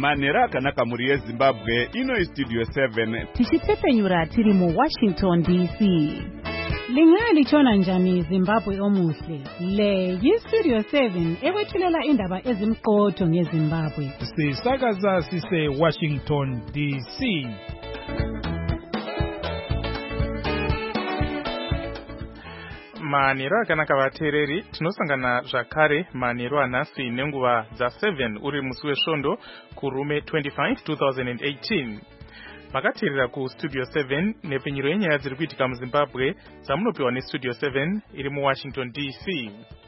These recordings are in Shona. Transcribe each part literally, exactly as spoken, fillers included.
manhero akanaka mhuri yezimbabwe. Ino Studio seven tichitepfenyura tiri mu Washington D C. Linga lichona njani Zimbabwe omuhle. Le yi-Studio seven ekwethulela indaba ezimqotho ngeZimbabwe. Sisakaza sise Washington D C. Manhero akanaka vateereri, tinosangana zvakare manhero anhasi nenguva dza seven uri musi wesvondo kurume twenty-five two thousand eighteen. Makateerera ku Studio seven nepfenyuro yenyaya dziri kuitika muZimbabwe dzamunopiwa neStudio seven iri muWashington D C.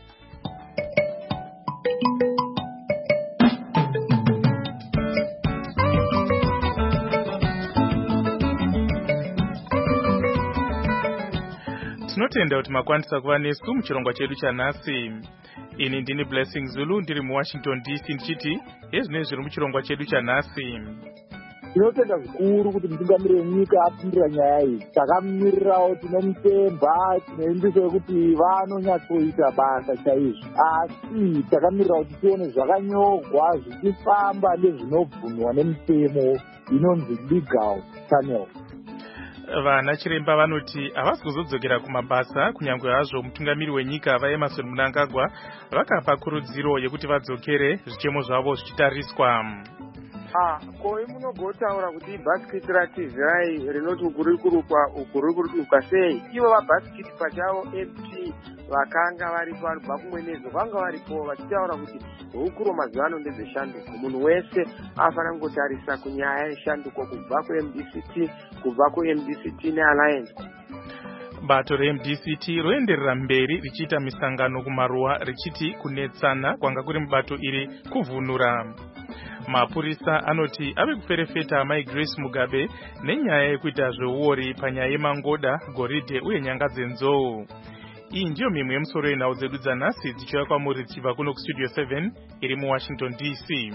Tinotenda kuti makwanisa kuva nesu muchirongwa chedu chanhasi. Ini ndini Blessing Zulu ndiri muWashington D C ndichiti ezvinezvi zviri muchirongwa chedu chanhasi. Tinotenda zvikuru kuti mutungamiri wenyika apindira nyaya iyi. Takamirirawo tinomutemba, tinoimbisa kuti vanonyatsoita basa chaizvo. Asi takamirira kuti tione zvakanyogwa zvichifamba nezvinobvunwa nemutemo inonzi legal channel. Vana chiremba vanoti havasi kuzodzokera kumabasa kunyange hazvo mutungamiri wenyika vaEmmerson Mnangagwa vakapa kurudziro yekuti vadzokere zvichemo zvavo zvichitariswa. Ah, koi munogotaura kuti ibhasikiti ratizai rinoti ukuri kurukwa ukuri kurukwa sei. Ivo vabhasikiti pachavo M P vakanga varipo vanobva kumwe nezo vanga varipo vachitaura kuti hukuro mazuva ano ndezveshanduko. Munhu wese afana kungotarisa kunyaya yeshanduko kubva ku-M D C T kubva ku-M D C T neAlliance. Bato re-M D C T roenderera mberi richiita misangano kumaruwa richiti kunetsana kwanga kuri mubato iri kuvhunura. Mapurisa anoti ave kuferefeta Mai Grace Mugabe nenyaya yekuita zveuori panyaya yemangoda, goridhe uye nyanga dzenzou. Iyi ndiyo mimwe yemusoro yenhau dzedu dzanhasi dzichiuya kwamuri dzichibva kuno kuStudio seven iri muWashington D C.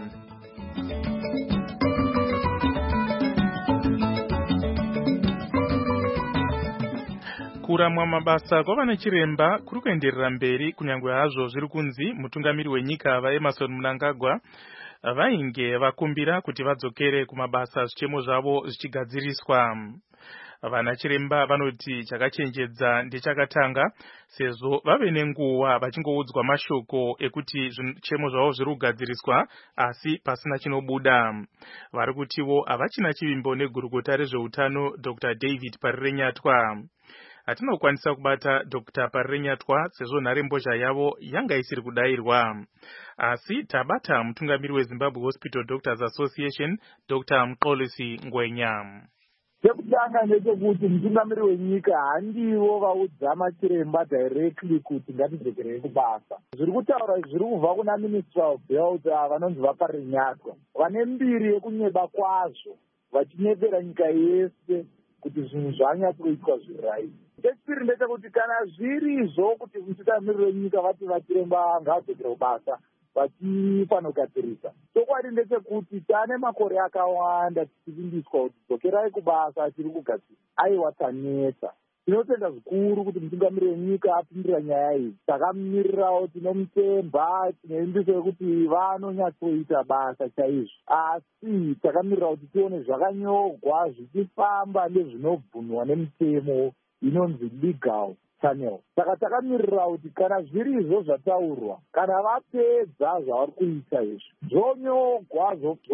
Kuramwa mabasa kwavana chiremba kuri kuenderera mberi kunyange hazvo zviri kunzi mutungamiri wenyika vaEmmerson Mnangagwa vainge vakumbira kuti vadzokere kumabasa zvichemo zvavo zvichigadziriswa. Vana chiremba vanoti chakachenjedza ndechakatanga sezvo vave nenguva vachingoudzwa mashoko ekuti zvichemo zvavo zviri kugadziriswa asi pasina chinobuda. Vari kutivo havachina chivimbo negurukota rezveutano Doctor David Parirenyatwa. Hatinokwanisa kubata Doctor Parirenyatwa sezvo nharembozha yavo yanga isiri kudayirwa. Asi tabata mutungamiri weZimbabwe Hospital Doctors Association Doctor Mxolisi Ngwenya. Chekutanga ndechekuti mutungamiri wenyika handivo vaudza machiremba directly kuti ngatidzokerei kubasa. Zviri kutaura zviri kubva kuna Minister of Health vanonzi vaParirenyatwa. Vane mbiri yekunyeba kwazvo vachinyepera nyika yese kuti zvinhu zvanyatsoitwa zviright. Chechipiri ndechekuti kana zvirizvo kuti mutungamiri wenyika vati vachiremba ngavadzokere kubasa vachifana kugadzirisa. Chokwadi ndechekuti tane makore akawanda tichivimbiswa kuti dzokerai kubasa tiri kugadzirisa. Aiwa tanetsa. Tinotenda zvikuru kuti mutungamiri wenyika apindira nyaya iyi. Takamirirawo tinomutemba, tinoimbisa kuti vanonyatsoita basa chaizvo. Asi takamirira kuti tione zvakanyogwa zvichifamba nezvinobvunwa nemutemo inonzi legal channel. Saka takamirira kuti kana zvirizvo zvataurwa, kana vapedza zvavari kuita izvi, zvonyogwa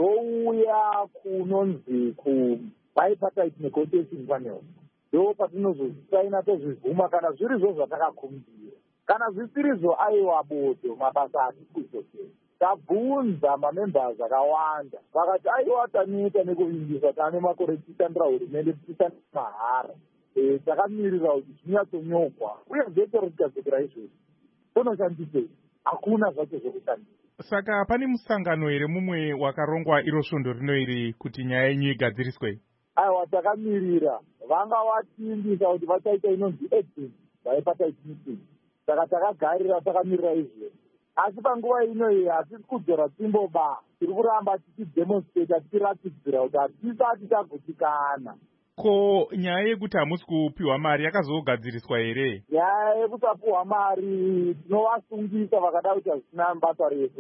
zvouya kunonzi ku-bipartite negotiation panel. Ndo patinozozvisaina tozvivhuma kana zvirizvo zvatakakumbira. Kana zvisirizvo aiwa bodo mabasa ati kuzokera. Tabvunza mamembers akawanda. Vakati aiwa taneta nekuvimbisa tane makore tichitandira hurumende tichitandira mahara. E, takamirira kuti zvinyatsonyogwa uye zvese tikadzokera izvozvo tonoshandisei hakuna zvacho zvokushandisa. Saka pane musangano here mumwe wakarongwa iro svondo rino iri kuti nyaya yenyu igadziriswe? Aiwa, takamirira vanga vatiimbisa kuti vachaita inonzi exit bipartite meeting. Saka takagarira takamirira izvozvo. Asi panguva ino iyi hatisi kudzora timboba, tiri kuramba tichidemonstrata tichiratidzira kuti hatisati tagotikana. Ko nyaya yekuti hamusi kupiwa mari yakazogadziriswa here? Nyaya yekusapiwa mari tinovasungisa vakada kuti hazvisina basa rese.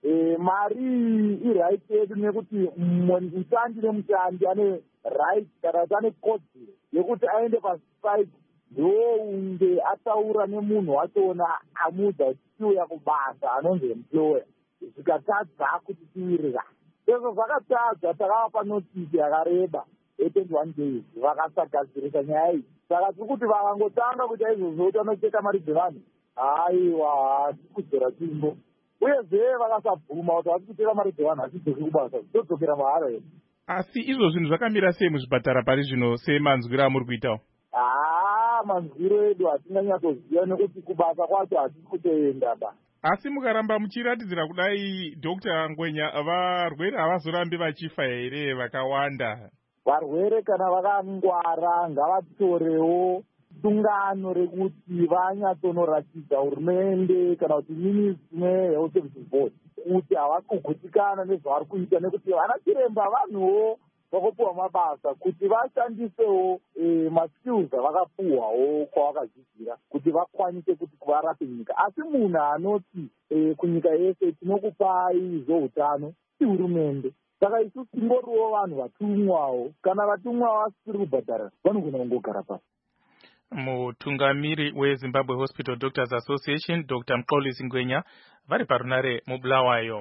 e, mari iright yedu nekuti mushandi nemushandi ane right kana kuti ane kodzero yekuti aende pasite ndounge ataura nemunhu wachona amudza kuti tiuya kubasa anonzi employer zvikatadza kuti tiirira izvo zvakatadza takavapa notisi yakareba ye-twenty-one days vakasagadzirisa nyaya iyi saka tiri kuti vakangotanga kuita izvozvo kuti vanocheka mari dzevanhu aiwa hatikudzora timbo uyezve vakasabvuma kuti vari kucheka mari dzevanhu hatidzoki kubasa todzokera mahara here. Asi izvo zvinhu zvakamira sei muzvipatara pari zvino semanzwiro amuri kuitawo? haa manzwiro edu hatinganyatsoziva nekuti kubasa kwacho hatisi kutoenda ba. Asi mukaramba muchiratidzira kudai Doctor Ngwenya, varwere havazorambi vachifa here vakawanda? Varwere kana vakangwara ngavatorewo sungano rekuti vanyatsonoratidza hurumende kana kuti ministry health services board kuti havakugutikana nezvavari kuita nekuti vana chiremba vanhuwo vakopiwa mabasa kuti vashandisewo e, maskills avakapuhwawo kwavakadzidzira kuti vakwanise kuti varape nyika. Asi munhu anoti e, kunyika yese tinokupai zveutano ihurumende. Saka isu tingoriwo vanhu vatumwawo, kana vatumwawo vasiri kubhadhara vanogona kungogara pasi. Mutungamiri weZimbabwe Hospital Doctors Association Doctor Mxolisi Ngwenya vari parunare muBulawayo.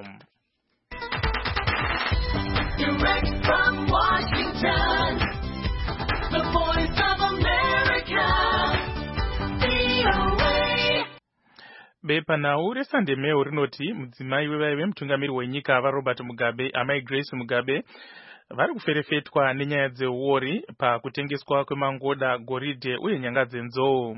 Direct from Washington, the voice of America, V O A. Bepa nau reSunday Mail rinoti mudzimai wevaive mutungamiri wenyika vaRobert Mugabe amai Grace Mugabe vari kuferefetwa nenyaya dzeuori pakutengeswa kwemangoda, goridhe uye nyanga dzenzou.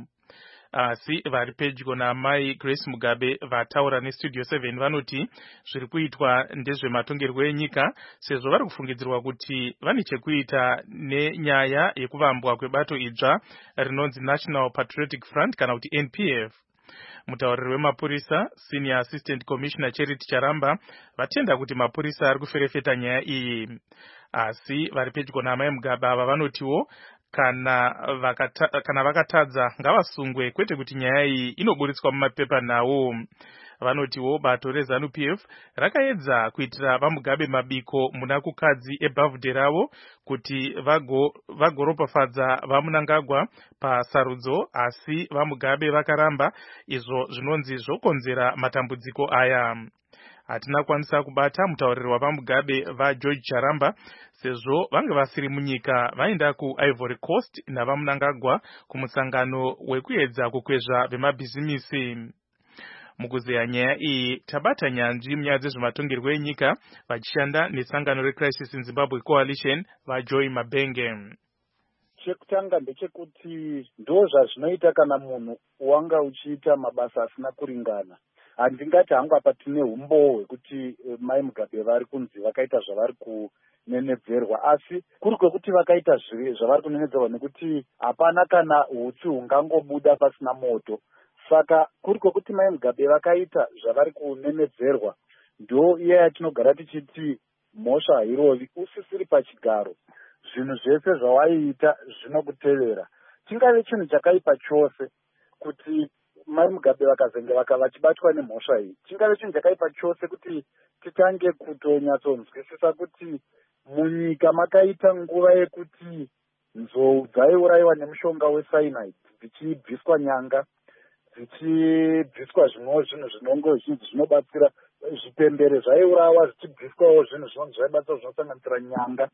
Asi vari pedyo naamai Grace Mugabe vataura neStudio seven vanoti zviri kuitwa ndezvematongerwo enyika sezvo vari kufungidzirwa kuti vane chekuita nenyaya yekuvambwa kwebato idzva rinonzi National Patriotic Front kana kuti N P F. Mutauriri wemapurisa Senior Assistant Commissioner Charity Charamba vatenda kuti mapurisa ari kuferefeta nyaya iyi. Asi vari pedyo naamai Mugabe ava vanotiwo kana vakata, kana vakatadza ngavasungwe kwete kuti nyaya iyi inoburitswa mumapepa nawo. Vanotiwo bato reZanu P F rakaedza kuitira vaMugabe mabiko muna kukadzi ebhavhudhe ravo kuti vago vagoropafadza vaMunangagwa pasarudzo, asi vaMugabe vakaramba, izvo zvinonzi zvokonzera matambudziko aya. Hatina kwanisa kubata mutauriri wavaMugabe vaGeorge Charamba sezvo vange vasiri munyika vaenda kuIvory Coast navaMunangagwa kumusangano wekuedza kukwezva vemabhizimisi. Mukuzeya nyaya iyi tabata nyanzvi munyaya dzezvematongerwo enyika vachishanda nesangano reCrisis in Zimbabwe Coalition vaJoy Mabenge. Chekutanga ndechekuti ndo zvazvinoita kana munhu wanga uchiita mabasa asina kuringana. Handingati hangu apa tine umbo hwekuti mai Mugabe vari kunzi vakaita zvavari kunenedzerwa, asi kuri kwekuti vakaita zvavari kunenedzerwa nekuti hapana kana hutsi hungangobuda pasina moto. Saka kuri kwekuti mai Mugabe vakaita zvavari kunenedzerwa, ndo iya yatinogara tichiti mhosva hairovi, usisiri pachigaro. Zvinhu zvese zvawaiita zvinokutevera. Chingave chinhu chakaipa chose kuti mai Mugabe vakazenge vaka vachibatwa nemhosva iyi. Chingave chinhu chakaipa chose kuti titange kutonyatsokunzwisisa kuti munyika makaita nguva yekuti nzou dzaiurayiwa nemushonga wecyanide dzichibviswa nyanga, dzichibviswa zvimwewo zvinhu zvinongo zvinhu zvinobatsira, zvipembere zvaiurawa zvichibviswawo zvinhu zvinonzi zvaibatsira zvinosanganisira nyanga,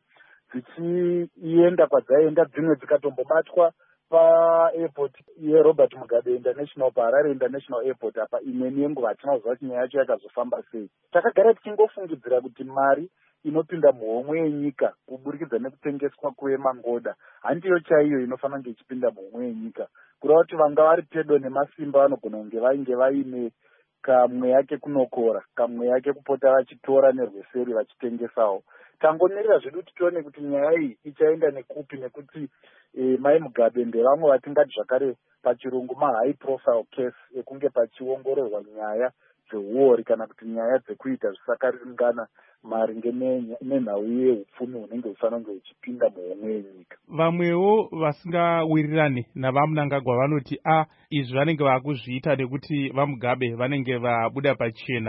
dzichienda kwadzaienda, dzimwe dzikatombobatwa paairport yeRobert Mugabe International, paHarare International Airport apa imweni yenguva hatina kuziva kuti nyaya yacho yakazofamba sei. Takagara tichingofungidzira kuti mari inopinda muhomwe yenyika kuburikidza nekutengeswa kwemangoda handiyo chaiyo inofanira kunge ichipinda muhomwe yenyika. Kureva kuti vanga vari pedo nemasimba vanogona kunge vainge vaine kamwe yake kunokora, kamwe yake kupota vachitora nerweseri vachitengesawo. Tangomirira zvedu kuti tione kuti nyaya iyi ichaenda nekupi, nekuti e, mai Mugabe ndevamwe vatingati zvakare pachirungu mahigh profile case ekunge pachiongororwa nyaya dzeuori kana kuti nyaya dzekuita zvisakaringana maringe nenhau yeupfumi hunenge hufanira kunge huchipinda muhomwe yenyika. Vamwewo vasingawirirani navaMunangagwa vanoti a izvi vanenge vakuzviita nekuti vaMugabe vanenge vabuda pachena.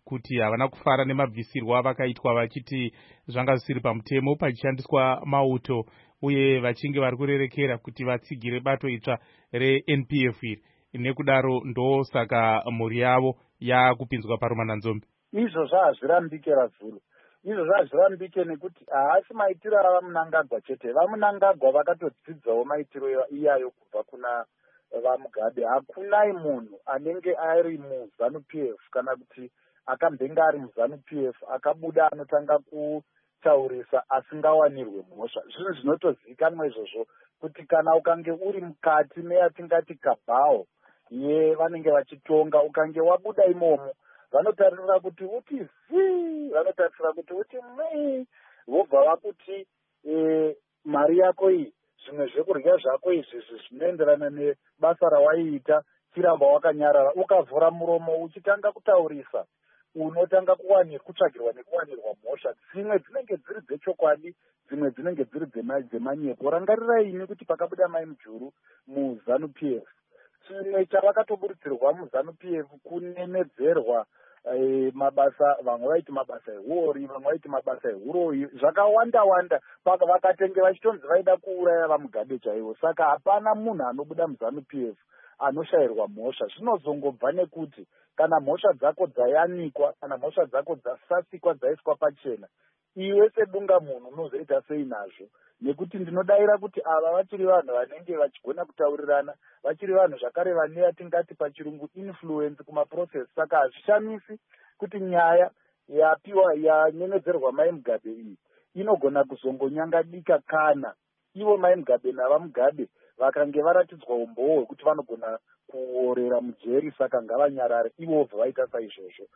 kuti havana kufara nemabvisirwo avakaitwa vachiti zvanga zvisiri pamutemo pachishandiswa mauto, uye vachinge vari kurerekera kuti vatsigire bato itsva re-N P F iri. Nekudaro ndo saka mhuri yavo yakupinzwa parumananzombe. Izvozvo hazvirambike Ravhuru, izvozvo hazvirambike nekuti haasi maitiro avamunangagwa chete. Vamunangagwa vakatodzidzawo maitiro iyayo kubva kuna vaMugabe. Hakunai munhu anenge ari muZANU P F kana kuti akambenga ari muZANU P F akabuda anotanga kutaurisa asingawanirwe mhosva. Zvinhu zvinotozivikanwa izvozvo kuti kana ukange uri mukati meyatingati kabhawo ye vanenge vachitonga, ukange wabuda imomo vanotarisira kuti uti zii, vanotarisira kuti uti mei, vobva vakuti e, mari yako iyi, zvimwe zvekurya zvako izvi zvinoenderana nebasa rawaiita, chiramba wakanyarara, ukavhura muromo uchitanga kutaurisa, unotanga kuwanirwa kutsvagirwa nekuwanirwa mhosva. Dzimwe dzinenge dziri dzechokwadi, dzimwe dzinenge dziri dzemanyepo. Rangarirai ini kuti pakabuda mai Mujuru muZANU P F, chimwe chavakatoburitsirwa muZANU P F kunemedzerwa e, mabasa, vamwe vaiti mabasa ehuori, vamwe vaiti mabasa ehuroyi, zvakawanda wanda, paka vakatenge vachitonzi vaida kuuraya vaMugabe chaivo. Saka hapana munhu anobuda muZANU P F anoshayirwa mhosva. Zvinozongobva nekuti kana mhosva dzako dzayanikwa, kana mhosva dzako dzasasikwa, dzaiswa pachena, iwe sedunga munhu unozoita sei nazvo? Nekuti ndinodayira kuti ava vachiri vanhu vanenge vachigona kutaurirana, vachiri vanhu zvakare vane yatingati pachirungu influence kumaprocess. Saka hazvishamisi kuti nyaya yapiwa yanyenedzerwa mai Mugabe iyi inogona kuzongonyangadika kana ivo mai Mugabe navaMugabe vakange varatidzwa umboo hwekuti vanogona kuorera mujeri. Saka ngavanyarare ivovho vaita saizvozvo.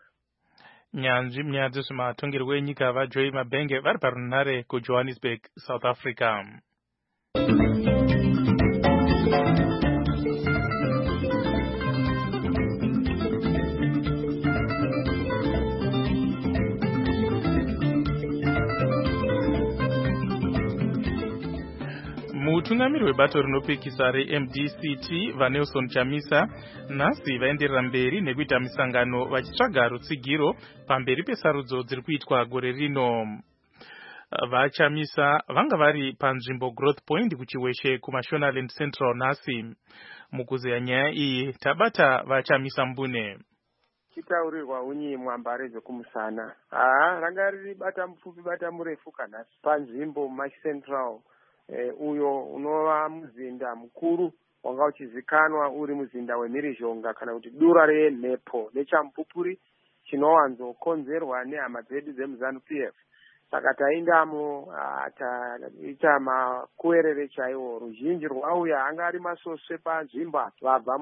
Nyanzvi munyaya dzezvematongerwo enyika vaJoy Mabenge vari parunhare kuJohannesburg, South Africa. Mutungamiri webato rinopikisa re-M D C T vaNelson Chamisa nhasi vaenderera mberi nekuita misangano vachitsvaga rutsigiro pamberi pesarudzo dziri kuitwa gore rino. VaChamisa vanga vari panzvimbo Growth Point kuchiweshe kuMashonaland Central nhasi. Mukuzeya nyaya iyi tabata VaChamisa Mbune. Chitaurirwa unyi mwambare dzekumusana. Ah, ranga riri bata mupfupi bata murefu kanhasi panzvimbo Mash Central. E, uyo unova muzinda mukuru wanga uchizikanwa uri muzinda weMhirizhonga kana kuti dura renhepo nechamupupuri chinowanzokonzerwa nehama dzedu dzemuZANU P F. Saka taindamo taita makuerere chaiwo. Ruzhinji rwauya anga ari masosve panzvimbo vabva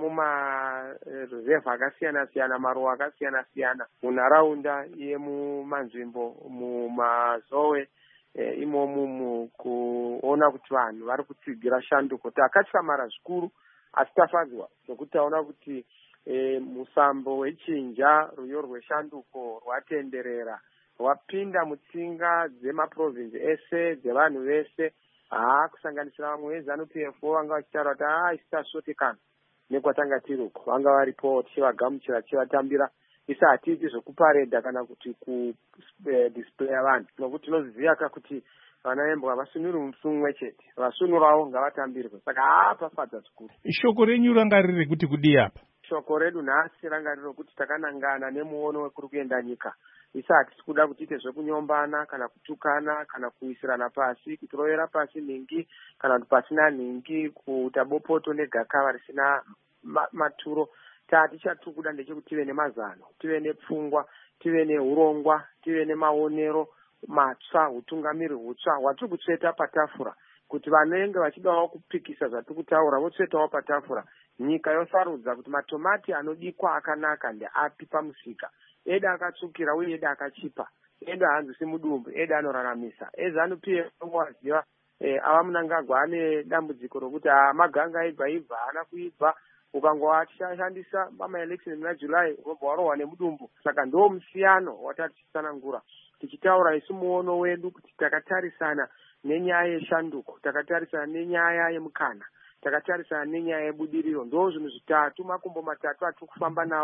mumarevha akasiyana siyana, maruwa akasiyana siyana munharaunda yemumanzvimbo mumazowe E, imomu mukuona kuti vanhu vari kutsigira shanduko. Takatsamara zvikuru asi tafadzwa nokuti taona kuti e, musambo wechinja ruyo rweshanduko rwatenderera rwapinda mutsinga dzemaprovinsi ese dzevanhu vese, haa kusanganisira vamwe veZANU P F vanga vachitaura kuti haa isi tasvotekana nekwatanga tiruko. Vanga varipo tichivagamuchira tichivatambira, isi hatiti zvokuparedha kana kuti kudisplaya vanhu, nokuti tinoziva kuti vana vembwa vasunuri musumwe chete, vasunurawo ngavatambirwe. Saka haa pafadza zvikuru. Shoko renyu ranga riri kuti kudii apa? Shoko redu nhasi ranga riri kuti takanangana nemuono wekuri kuenda nyika. Isi hatisi kuda kuchiite zvekunyombana kana kutukana kana kuisirana pasi, kutorovera pasi nhingi kana kuti pasina nhingi, kuita bopoto negakava risina maturo. Tatichatikuda ndechekuti tive nemazano, tive nepfungwa, tive neurongwa, tive nemaonero matsva, utungamiri hutsva hwatiri kutsveta patafura, kuti vanenge vachidawo kupikisa zvatiri kutaura votsvetawo patafura. Nyika yosarudza kuti matomati anodikwa akanaka ndeapi pamusika, eda akatsvukira uye eda akachipa, eda hanzisi mudumbu, eda anoraramisa. eZANU P F waziva e, ava Munangagwa ane dambudziko rokuti maganga aibva ibva haana kuibva, ukangowashandisa pamaelection muna July robva warohwa nemudumbu. Saka ndo musiyano watatisanangura tichitaura isu muono wedu kuti takatarisana nenyaya yeshanduko, takatarisana nenyaya yemukana, takatarisana nenyaya yebudiriro. Ndo zvinhu zvitatu, makumbo matatu atiri kufamba nawo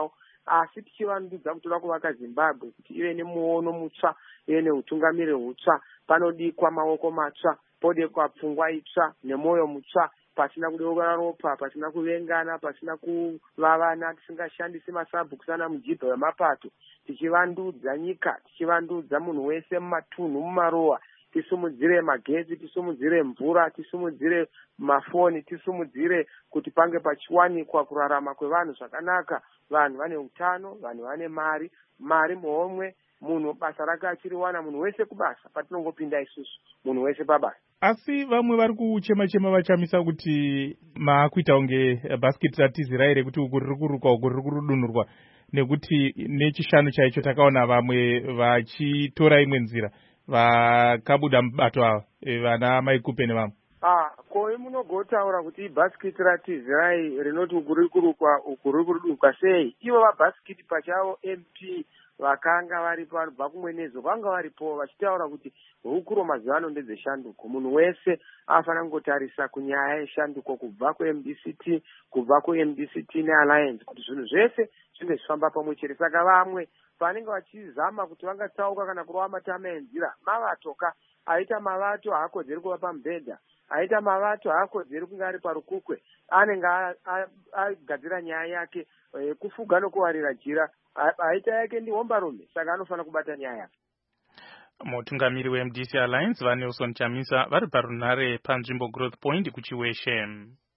asi tichivandudza kuti toda kuvaka Zimbabwe kuti ive nemuono mutsva, ive neutungamiri hutsva. Panodikwa maoko matsva, podekwa pfungwa itsva nemwoyo mutsva, pasina kudeukana ropa, pasina kuvengana, pasina kuvavana, tisingashandisi masabhuku sana mujibha wemapato, tichivandudza nyika, tichivandudza munhu wese mumatunhu, mumarowa, tisumudzire magetsi, tisumudzire mvura, tisumudzire mafoni, tisumudzire kuti pange pachiwanikwa kurarama kwevanhu zvakanaka, vanhu vane utano, vanhu vane mari, mari muhomwe, munhu basa rake achiriwana, munhu wese kubasa, patinongopinda isusu, munhu wese pabasa. Asi vamwe vari kuchema-chema vachamisa kuti maakuita unge bhasikiti ratizira here kuti uku riri kurukwa uku riri kurudunurwa, nekuti nechishanu chaicho takaona vamwe vachitora imwe nzira vakabuda mubato ava vana maikupe nevamwe. Ah, koi munogotaura kuti ibhasikiti ratizirai rinoti uku riri kurukwa uku riri kurudunurwa sei? Ivo vabhasikiti pachavo M P vakanga varipo vanobva kumwe nezo vanga varipo vachitaura kuti hukuro mazuva ano ndedzeshanduko, munhu wese afana kungotarisa kunyaya yeshanduko kubva ku M D C T, kubva ku M D C T nealliance, kuti zvinhu zvese zvinge zvifamba pamwe chete. Saka vamwe vanenge vachizama kuti vangatsauka kana kurova matama enzira, mavatoka aita mavato haakodzeri kuva pamubhedha, aita mavato haakodzeri kunge ari parukukwe, anenge agadzira nyaya yake kufuga nokuwarira jira, aita yake ndihombarume, saka anofana kubata nyaya yake. Mutungamiri we M D C Alliance vaNelson Chamisa vari parunhare panzvimbo Growth Point kuchiweshe.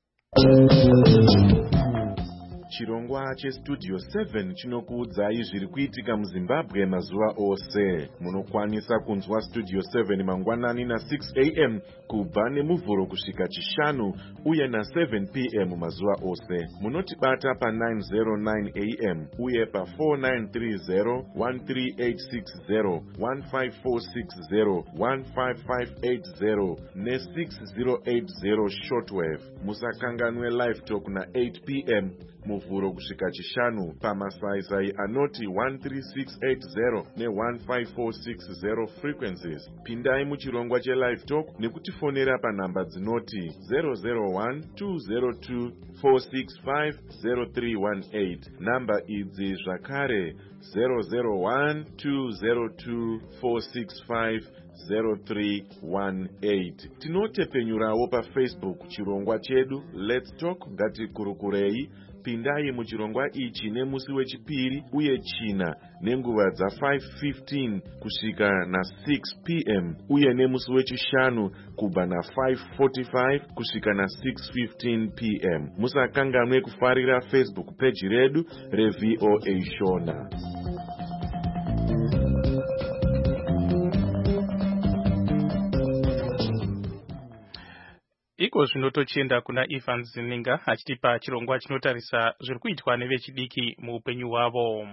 Chirongwa chestudio seven chinokuudzai zviri kuitika muZimbabwe mazuva ose. Munokwanisa kunzwa studio seven mangwanani na six a m kubva nemuvhuro kusvika chishanu uye na seven p m mazuva ose. Munotibata pa nine oh nine a m uye pa four nine three zero, one three eight six zero, one five four six zero, one five five eight zero ne six zero eight zero shortwave. Musakanganwe live talk na eight p m muvhuro kusvika chishanu pamasaisai anoti one three six eight zero ne one five four six zero frequencies. Pindai muchirongwa chelive talk nekutifonera panhamba dzinoti zero zero one two zero two four six five zero three one eight. Namba idzi zvakare zero zero one two zero two four six five zero three one eight. Tinotepenyurawo pa Facebook chirongwa chedu Let's Talk Ngatikurukurei. Pindai muchirongwa ichi nemusi wechipiri uye china nenguva dza five fifteen kusvika na six p m uye nemusi wechishanu kubva na five forty-five kusvika na six fifteen p m. Musakanganwe kufarira Facebook page redu reV O A Shona. Iko zvinotochenda kuna Evans Zininga achitipa chirongwa chinotarisa zviri kuitwa nevechidiki muupenyu hwavo.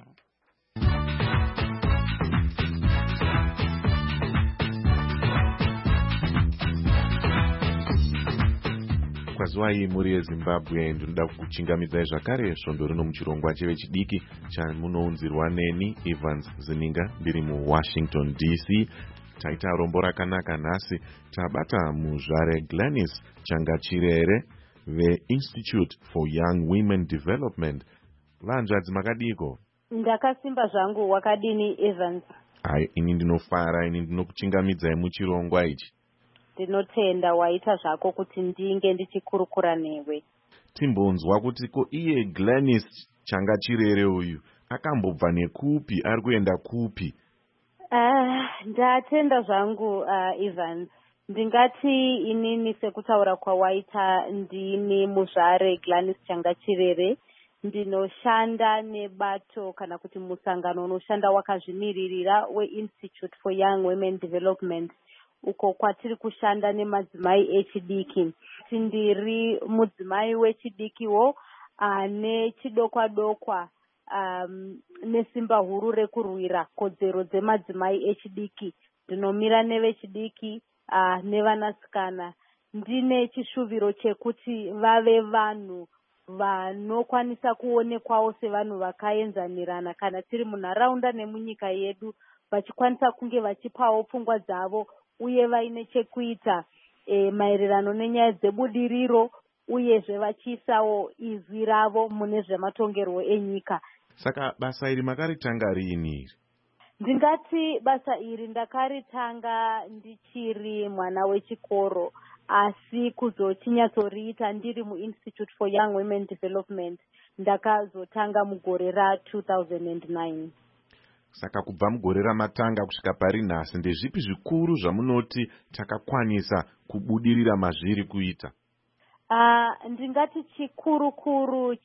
Kwazwai muri yeZimbabwe, ndinoda kukuchingamidzai zvakare svondo rino muchirongwa chevechidiki chamunounzirwa neni Evans Zininga ndiri muWashington D C. Taita rombo rakanaka nhasi tabata muzvare Gladys Changachirere veInstitute for Young Women Development. Vanzvadzi makadiko? Ndakasimba zvangu, wakadini Evans? Hai, ini ndinofara, ini ndinokuchingamidzai muchirongwa ichi. Ndinotenda waita zvako kuti ndinge ndichikurukura newe. Timbonzwa kuti ko iye Gladys Changachirere uyu akambobva nekupi, ari kuenda kupi? Uh, ndatenda zvangu uh, Evans. Ndingati inini sekutaura kwawaita ndini muzvare Gladys Changachirere. Ndinoshanda nebato kana kuti musangano unoshanda wakazvimiririra weInstitute for Young Women Development. Uko kwatiri kushanda nemadzimai echidiki. Tindiri mudzimai wechidikiwo ane chidokwa dokwa Um, nesimba huru rekurwira kodzero dzemadzimai echidiki. Ndinomira nevechidiki uh, nevanasikana. Ndine chishuviro chekuti vave vanhu vanokwanisa kuonekwawo sevanhu vakaenzanirana kana tiri munharaunda nemunyika yedu, vachikwanisa kunge vachipawo pfungwa dzavo uye vaine chekuita e, maererano nenyaya dzebudiriro uyezve vachiisawo izi ravo mune zvematongerwo enyika. Saka basa iri makaritanga rini iri? Ndingati basa iri ndakaritanga ndichiri mwana wechikoro, asi kuzochinyatsorita ndiri muInstitute for Young Women Development ndakazotanga mugore ra two thousand nine. Saka kubva mugore ramatanga kusvika pari nhasi ndezvipi zvikuru zvamunoti takakwanisa kubudirira mazviri kuita? Uh, ndingati chikuru kuru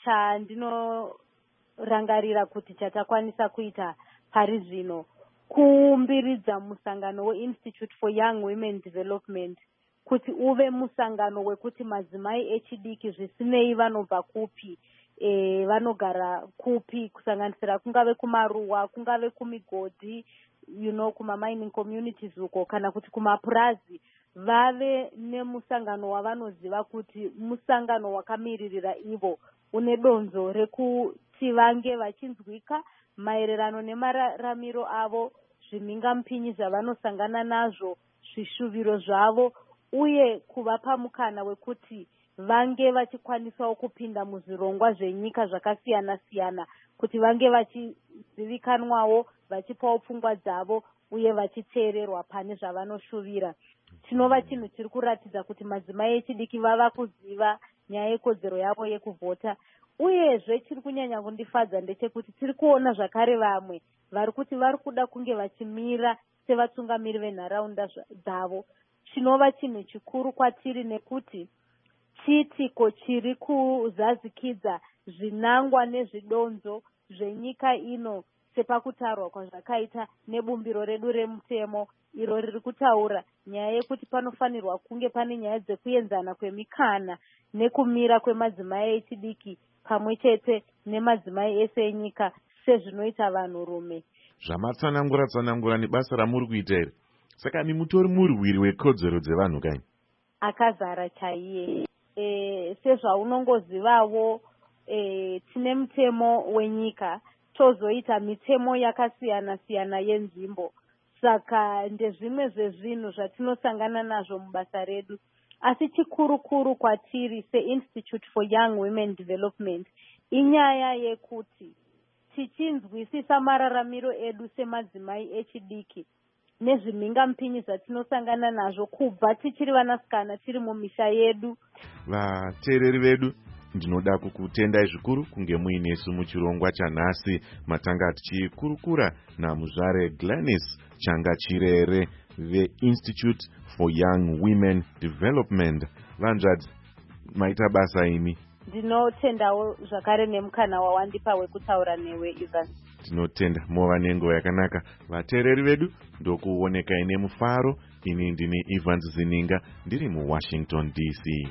chandinorangarira kuti chatakwanisa kuita pari zvino kuumbiridza musangano weInstitute for Young Women Development kuti uve musangano wekuti madzimai echidiki zvisinei vanobva kupi, e, vanogara kupi, kusanganisira kungave kumaruwa, kungave kumigodhi, you know, kuma mining communities uko kana kuti kumapurazi, vave nemusangano wavanoziva kuti musangano wakamiririra ivo une donzo rekuti vange vachinzwika maererano nemararamiro avo, zvimhingamupinyi zvavanosangana nazvo, zvishuviro zvavo, uye kuvapa mukana wekuti vange vachikwanisawo kupinda muzvirongwa zvenyika zvakasiyana siyana, kuti vange vachizivikanwawo, vachipawo pfungwa dzavo uye vachiteererwa pane zvavanoshuvira. Chinova chinhu chiri kuratidza kuti madzimai echidiki vava kuziva nyaya yekodzero yavo yekuvhota. Uyezve chiri kunyanya kundifadza ndechekuti tiri kuona zvakare vamwe vari kuti vari kuda kunge vachimira sevatungamiri venharaunda dzavo. Chinova chinhu chikuru kwatiri nekuti chiitiko chiri kuzazikidza zvinangwa nezvidonzo zvenyika ino sepakutarwa kwazvakaita nebumbiro redu remutemo iro riri kutaura nyaya yekuti panofanirwa kunge pane nyaya dzekuenzana kwemikana nekumira kwemadzimai echidiki pamwe chete nemadzimai ese enyika sezvinoita vanhurume. Zvamatsanangura tsanangura nebasa ramuri kuita iri. Saka imi mutori murwiri wekodzero dzevanhu kanyi? Akazara chaiye. E, sezvaunongozivawo, e, tine mutemo wenyika, tozoita mitemo yakasiyana siyana yenzimbo. Saka ndezvimwe zvezvinhu zvatinosangana nazvo mubasa redu. Asi chikuru kuru kwatiri seInstitute for Young Women Development inyaya yekuti tichinzwisisa mararamiro edu semadzimai echidiki nezvimhingamupinyi zvatinosangana nazvo kubva tichiri vanasikana tiri mumisha yedu. Vateereri vedu, ndinoda kukutendai zvikuru kunge muinesu muchirongwa chanhasi matanga tichikurukura namuzvare Gladys Changa Chirere veInstitute for Young Women Development. Vanzvadzi, maita basa imi. Ndinotendawo zvakare nemukana wawandipa wekutaura newe Ivan. Tinotenda mova nenguva yakanaka. Vateereri vedu, ndokuonekai nemufaro. Ini ndini Ivan Zininga ndiri muWashington D C.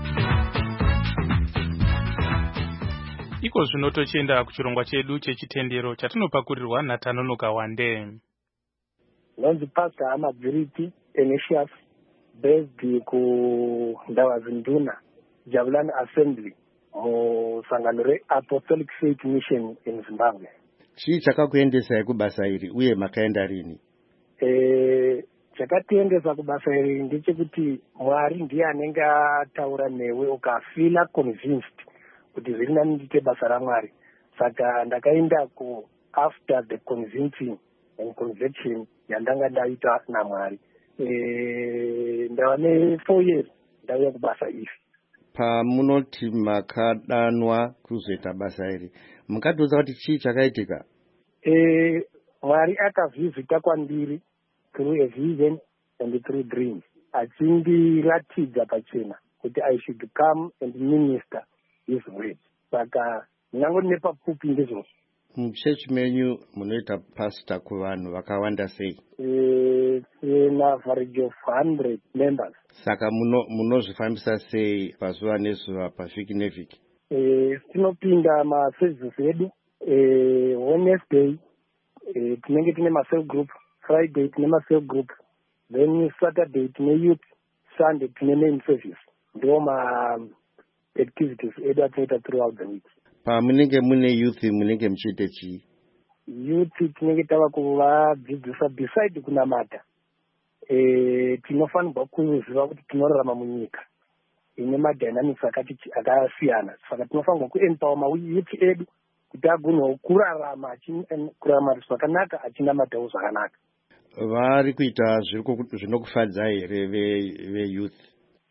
Iko zvino tochienda kuchirongwa chedu chechitendero chatinopakurirwa naTanonoka Wande. Nonzi Pastor Amabviriti Ignatius based ku Ndawazinduna Jabulani Assembly musangano reApostolic Faith Mission in Zimbabwe. Chii chakakuendesai kubasa iri uye makaenda rini? Eh, chakatiendesa kubasa iri ndechekuti Mwari ndiye anenge ataura newe ukafila convinced kuti zviri nani ndiite basa raMwari. Saka ndakaenda ku after the convincing and conviction yandanga ndaita naMwari. Eh, ndava ne four years ndauya kubasa iri. Pamunoti makadanwa kuzoita basa iri, mukatoudza kuti chii chakaitika? Eh, Mwari akavhizita kwandiri through a vision and through dreams. Achindiratidza pachena kuti I should come and minister his word. Saka nyango nepapfupi ndizvo. Muchechi menyu munoita pastor kuvanhu vakawanda sei? Eh, na average of one hundred members. Saka muno munozvifambisa sei pazuva nezuva pavhiki nevhiki? Eh, tinopinda maservices edu. Eh, Wednesday eh, tinenge tine ma-cell group, Friday tine ma-cell group, then Saturday tine youth, Sunday tine main service. Ndo ma activities edu atinoita throughout the week. Pamunenge mune youth munenge muchiite chii? Youth tinenge tava kuvadzidzisa beside kunamata. Eh, tinofanirwa kuziva kuti tinorarama munyika ine madynamics akati akasiyana. Saka tinofanirwa kuempower ma youth edu kuti agonwa kurarama kurarama zvakanaka achinamatawo zvakanaka. Vari kuita zvinokufadza here veyouth?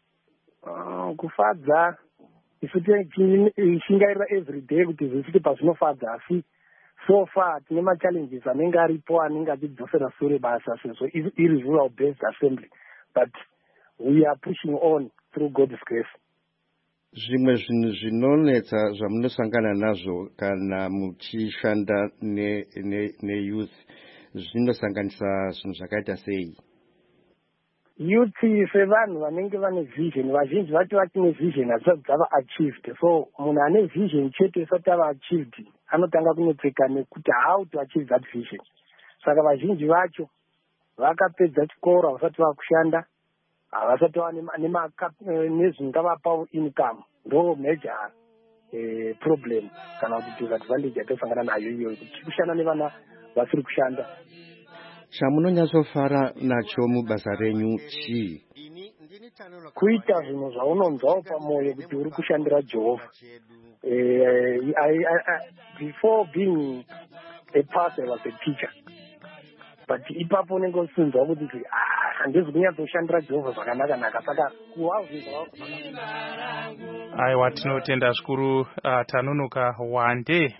Kufadza isu tingairira everyday kuti zvisvike pazvinofadza, asi so far tine machallenges anenge aripo anenge achidzosera sure basa sezvo iri rural based assembly, but we are pushing on through God's grace. Zvimwe zvinhu zvinonetsa zvamunosangana nazvo kana muchishanda neyouth zvinosanganisa zvinhu zvakaita sei? Youth sevanhu vanenge vane vision, vazhinji vacho vachine vision hazvisati dzava achieved, so munhu ane vision chete isati ava achieved anotanga kunetseka nekuti how to achieve that vision. Saka vazhinji vacho vakapedza chikoro vasati vakushanda, havasati vava nezvingavapawo income, ndo major eh, problem kana kuti disadvantage yatosangana nayo iyoyo kuti kushanda nevana vasiri kushanda. Chamunonyatsofara nacho mubasa renyu chii? Kuita zvinhu zvaunonzwawo pamwoyo kuti uri kushandira Jehovha. Eh, I, I, I, before being a pastor, I was a teacher. But ipapo unenge usinzwa kuti ah, handisi kunyatsoshandira Jehovha zvakanaka naka, saka kuwazvinzwa. Aiwa, tinotenda zvikuru uh, Tanunuka Wande.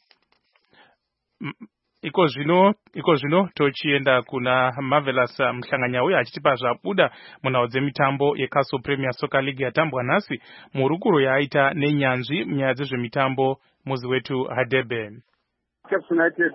Iko zvino iko zvino tochienda kuna Marvelous Mhlanganya uye achitipa zvabuda munhau dzemitambo yeCastle Premier Soccer League yatambwa nhasi murukuro yaita nenyanzvi munyaya dzezvemitambo muzi wetu Hadebe. Cape United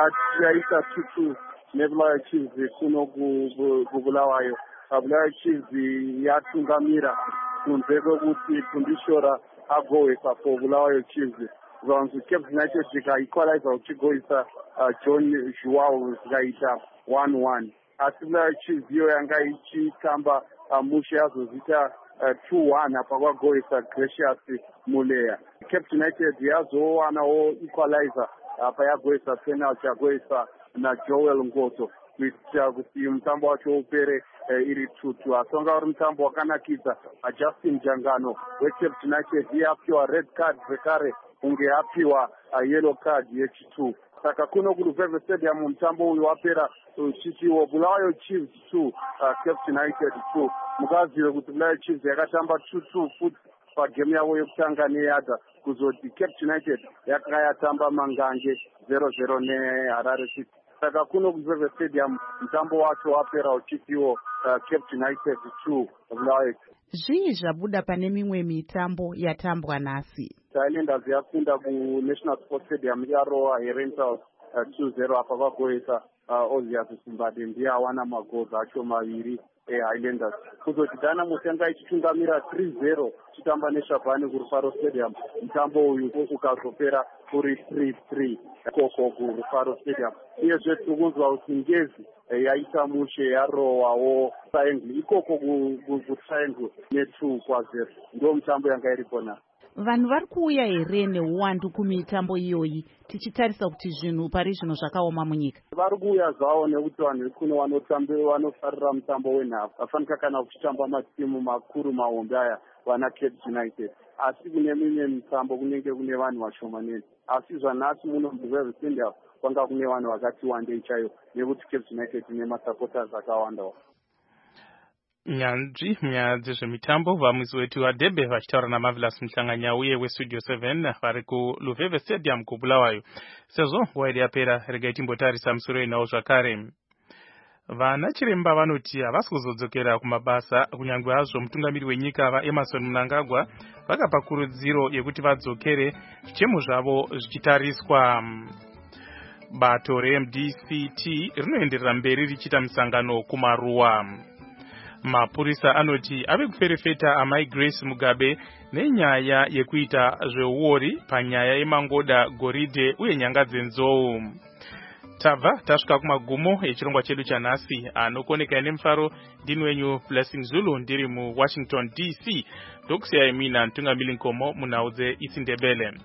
yaita tutu nebulawayo Chiefs kuno kubulawayo. Bulawayo Chiefs yatungamira kunze kwekuti Kundishora agowe papo Bulawayo Chiefs. Vanhu Cape United zikaequalize uchigoisa John Joao zikaita one one. Asi Bulawayo Chiefs iyo yanga ichitamba mushe yazozita two one apa kwagoisa Gracious Muleya. Cape United yazowanawo equalizer apa yagoisa penalty yagoisa na Joel Ngoto kuitira kuti mutambo wacho upere iri tutu. Asi wanga uri mutambo wakanakidza. Justin Jangano weCape United yapiwa red card zvekare kunge yapiwa yellow card yechitu. Saka kuno kuRuveve Stadium mutambo uyu wapera uchichiwo Bulawayo Chiefs two Cape United two. Mukazive kuti Bulawayo Chiefs yakatamba two two futi pagame yavo yekutanga neyadha, kuzoti Cape United yakanga yatamba mangange zero zero neHarare City. Saka kuno kuRuveve Stadium mutambo wacho wapera uchichiwo Cape United two Bulawayo. Zvii zvabuda pane mimwe mitambo yatambwa nhasi? Highlanders yakunda kuNational Sports Stadium yarowa Herentals two zero apa vagoisa Ozias Simbade ndiye awana magozi acho maviri eHighlanders. Kuzoti Dynamos yanga ichitungamira three zero chitamba neShabhane kuRufaro Stadium. Mutambo uyu ukazopera kuri three three koko kuRufaro Stadium. Uyezve tirikunzwa kuti Ngezi yaita mushe yarowawo Triangle ikoko kuTriangle ne-two kwa zero. Ndo mutambo yanga iripo na. Vanhu vari kuuya here neuwandu kumitambo iyoyi tichitarisa kuti zvinhu pari zvino zvakaoma munyika? Vari kuuya zvavo nekuti vanhu vekuno vanofarira mutambo wenhabvu. Vafanika kana kuchitamba matimu makuru mahombe aya vana Cape United. Asi kune mimwe mitambo kunenge kune vanhu vashomanene. Asi zvanhasi muno muRuveve Stadium kwanga kune vanhu vakati wandei chaivo nekuti Cape United ine masupporters akawandawo. Nyanzvi munyaya dzezvemitambo vamuzi wetu Hadebe vachitaura naMarvelous Mhlanganya uye weStudio seven vari kuRuveve Stadium kuBulawayo. Sezvo nguva iri yapera, regai timbotarisa musoro inawo zvakare. Vana chiremba vanoti havasi kuzodzokera kumabasa kunyange hazvo mutungamiri wenyika vaEmmerson Mnangagwa vakapa kurudziro yekuti vadzokere zvichemo zvavo zvichitariswa. Bato reM D C T rinoenderera mberi richiita musangano kumaruwa. Mapurisa anoti ave kuferefeta amai Grace Mugabe nenyaya yekuita zveuori panyaya yemangoda goridhe uye nyanga dzenzou. Tabva tasvika kumagumo echirongwa chedu chanhasi. Anokoneka nemufaro ndini wenyu Blessing Zulu ndiri muWashington D C. Ndokusiyai mina Ntungamiri Nkomo munhau dzeIsiNdebele.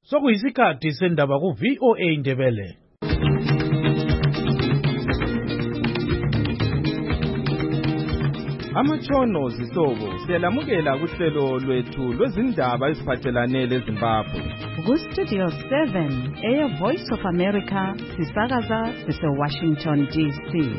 Sokuyisikhathi sendaba ku V O A Ndebele. Amatshono zihlobo siyalamukela kuhlelo lwethu lwezindaba eziphathelane leZimbabwe. Ku Studio seven, Air Voice of America, sisakaza sise Washington D C.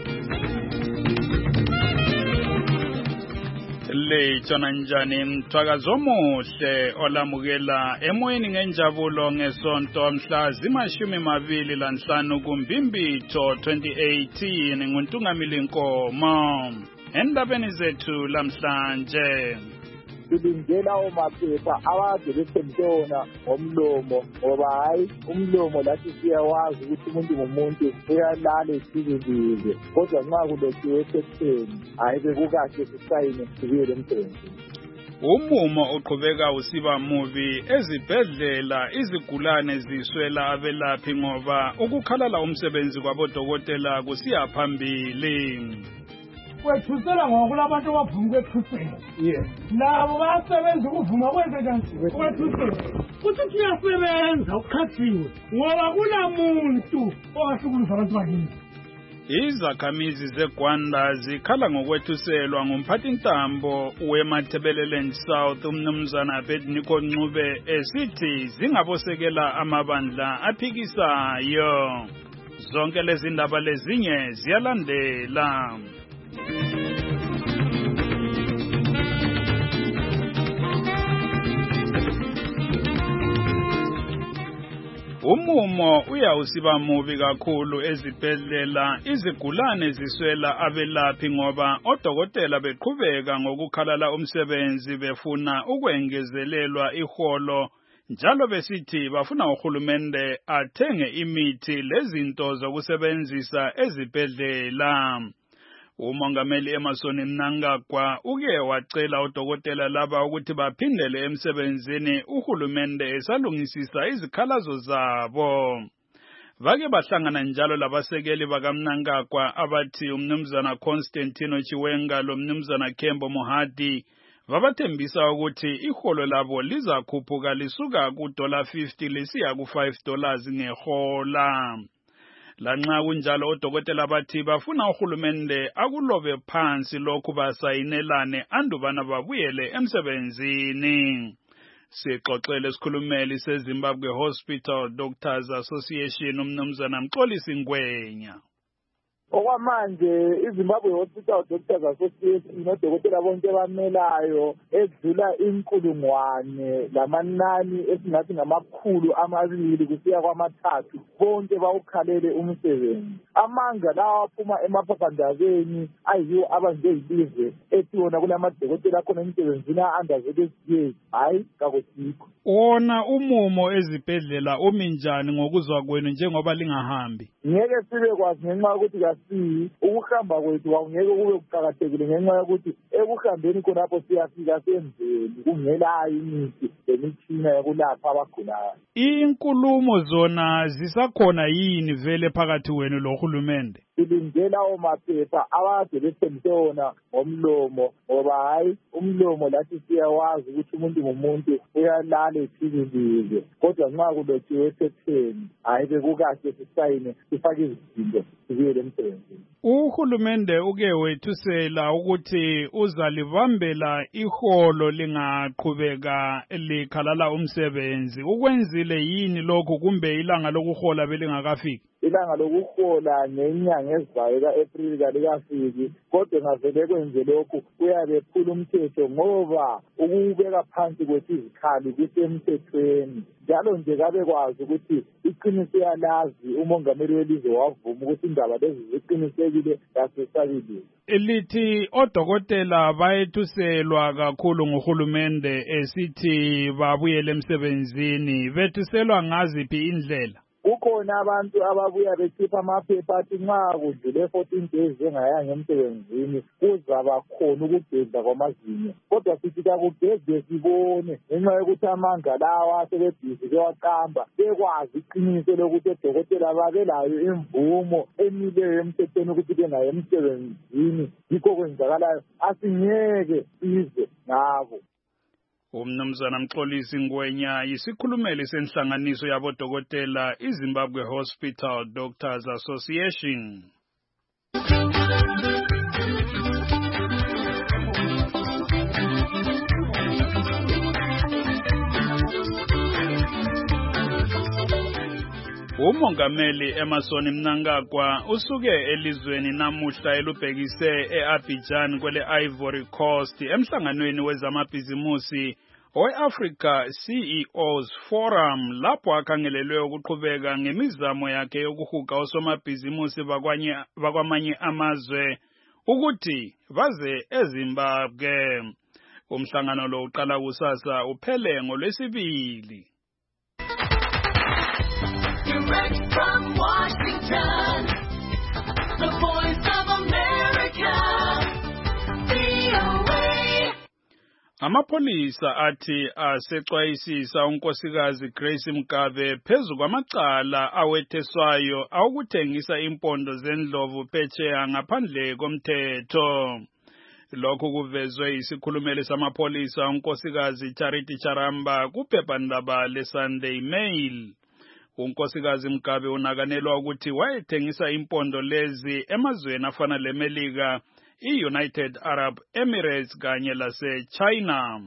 Le tshona njani mthwakazo omuhle olamukela emoyeni ngenjabulo ngesonto mhla zimashumi mabili lanhlanu kuMbimbitho twenty eighteen nguNtungamili Nkomo. Endabeni zethu lamhlanje silindela omaphepha abade besempona ngomlomo ngoba hayi umlomo lathi siyawazi ukuthi umuntu ngumuntu uyalala esizibize kodwa nxa kulotshiwe esekheni hayi bekukahle sisayine sibuyele emsebenzini. Umumo uqhubeka usiba mubi ezibhedlela izigulane ziswela abelaphi ngoba ukukhalala umsebenzi kwabodokotela kusiya phambili. Wethusela ngoba kulabantu abavuma ukwethusela. Yes. Nabo bayasebenza ukuvuma kwenze njani? Ukwethusela. Kuthi uyasebenza ukhathiwe ngoba kunamuntu owahlukumeza abantu bakini. Izakhamizi zeGwanda zikhala ngokwethuselwa ngumphathintambo weMatabeleland South umnumzana Abednego Ncube esithi zingabosekela amabandla aphikisayo. Zonke lezi ndaba lezinye ziyalandela. Umumo uyawusiba mubi kakhulu ezibhedlela izigulane ziswela abelaphi ngoba odokotela beqhubeka ngokukhalala umsebenzi befuna ukwengezelelwa iholo njalo besithi bafuna uhulumende athenge imithi lezinto zokusebenzisa ezibhedlela. Umongameli Emmerson Mnangagwa uke wacela odokotela laba ukuthi baphindele emsebenzini uhulumende esalungisisa izikhalazo zabo. Bake bahlangana njalo labasekeli bakaMnangagwa abathi umnumzana Constantino Chiwenga lo mnumzana Kembo Mohadi babathembisa ukuthi iholo labo lizakhuphuka lisuka ku fifty lisiya ku five dollars ngehola. Lanxa kunjalo odokotela bathi bafuna uhulumende akulobe phansi lokhu basayinelane andubana babuyele emsebenzini. Sixoxele isikhulumeli seZimbabwe Hospital Doctors Association umnumzana Mxolisi Ngwenya. Okwamanje iZimbabwe Hospital Doctors Association odokotela bonke bamelayo edlula inkulungwane lamanani esingathi ngamakhulu amabili kusiya kwamathathu bonke bawukhalele umsebenzi. Amanga lawa aphuma emaphaphandabeni ayiwo abanje ilizwe ethi wona kulamadokotela khona emsebenzini andazekesiye hayi kakusikho. Wona umumo ezibhedlela umi njani ngokuzwa kwenu njengoba lingahambi? Ngeke sibe kwazi ngenxa yokuthi kasi ukuhamba kwethu awungeke kube kuqhakathekile ngenxa yokuthi ekuhambeni khonapho siyafika senzeni kungelayo imithi lemitshina yokulapha abagulayo. Inkulumo zona zisakhona yini vele phakathi wenu lohulumende? Silindela omaphepha abade bethembise wona ngomlomo ngoba hayi umlomo lathi siyawazi ukuthi umuntu ngumuntu uyalala esizibize kodwa nxa kulotshiwe esekheni hayi bekukahle sisayine sifake izinto sibuyele emsebenzini. Uhulumende uke wethusela ukuthi uzalibambela iholo lingaqhubeka likhalala umsebenzi. Ukwenzile yini lokho kumbe ilanga lokuhola belingakafiki? Ilanga lokuhola ngenyanga ezayo ka-April kalikafiki kodwa ngavele kwenze lokhu kuyabe phula umthetho ngoba ukubeka phansi kwethu izikhali kusemthethweni njalo nje kabe kwazi ukuthi iqiniso yalazi umongameli welizwe wavuma ukuthi indaba lezi ziqinisekile yasesabile. Elithi odokotela bayethuselwa kakhulu nguhulumende esithi babuyele emsebenzini bethuselwa ngaziphi indlela? Kukhona abantu ababuya bekhipha amaphepha athi nxa kudlule fourteen days engayanga emsebenzini kuzaba khona ukugeza kwamazinyo kodwa sithi kakugezwe sibone ngenxa yokuthi amanga lawa sebebhizi bewaqamba bekwazi iqiniso lokuthi odokotela babelayo imvumo emileyo emthethweni ukuthi bengaye emsebenzini yikho kwenzakalayo asingeke sizwe ngabo. Umnumzana Mxolisi Ngwenya yisikhulumeli senhlanganiso yabodokotela iZimbabwe Hospital Doctors Association. Umongameli Emmerson Mnangagwa usuke elizweni namuhla elubhekise eAbidjan kwele Ivory Coast emhlanganweni wezamabhizimusi owe-Africa C E Os Forum lapho akhangelelwe ukuqhubeka ngemizamo yakhe yokuhuga osomabhizimusi bakwamanye amazwe ukuthi baze eZimbabwe. Umhlangano lo uqala kusasa uphele ngoLwesibili. Direct from Washington, the Voice of America, V O A. Amapolisa athi asexwayisisa unkosikazi Grace Mgabe phezu kwamacala awetheswayo awukuthengisa impondo zendlovu phetsheya ngaphandle komthetho. Lokhu kuvezwe isikhulumeli samapolisa unkosikazi Charity Charamba kuphephandaba leSunday Mail. Unkosikazi Mgabe unakanelwa ukuthi wayethengisa impondo lezi emazweni afana leMelika, i-United Arab Emirates kanye lase-China.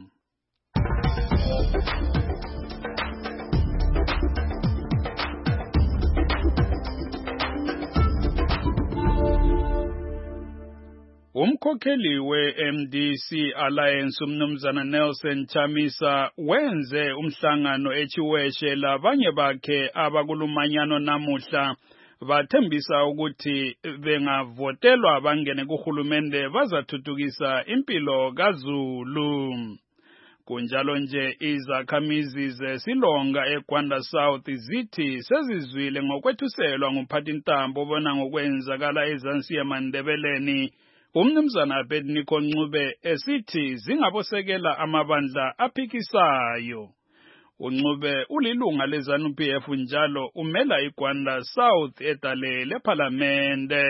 Umkhokheli we-M D C Alliance umnumzana Nelson Chamisa wenze umhlangano eChiweshe labanye bakhe abakulumanyano namuhla bathembisa ukuthi bengavotelwa bangene kuhulumende bazathuthukisa impilo kaZulu. Kunjalo nje izakhamizi zeSilonga eGwanda South zithi sezizwile ngokwethuselwa ngumphathintambo obona ngokwenzakala eZansi eMandebeleni umnumzana Abednego Ncube esithi zingabosekela amabandla aphikisayo. uNcube ulilunga leZANU P F njalo umela iGwanda South edale leParlamente.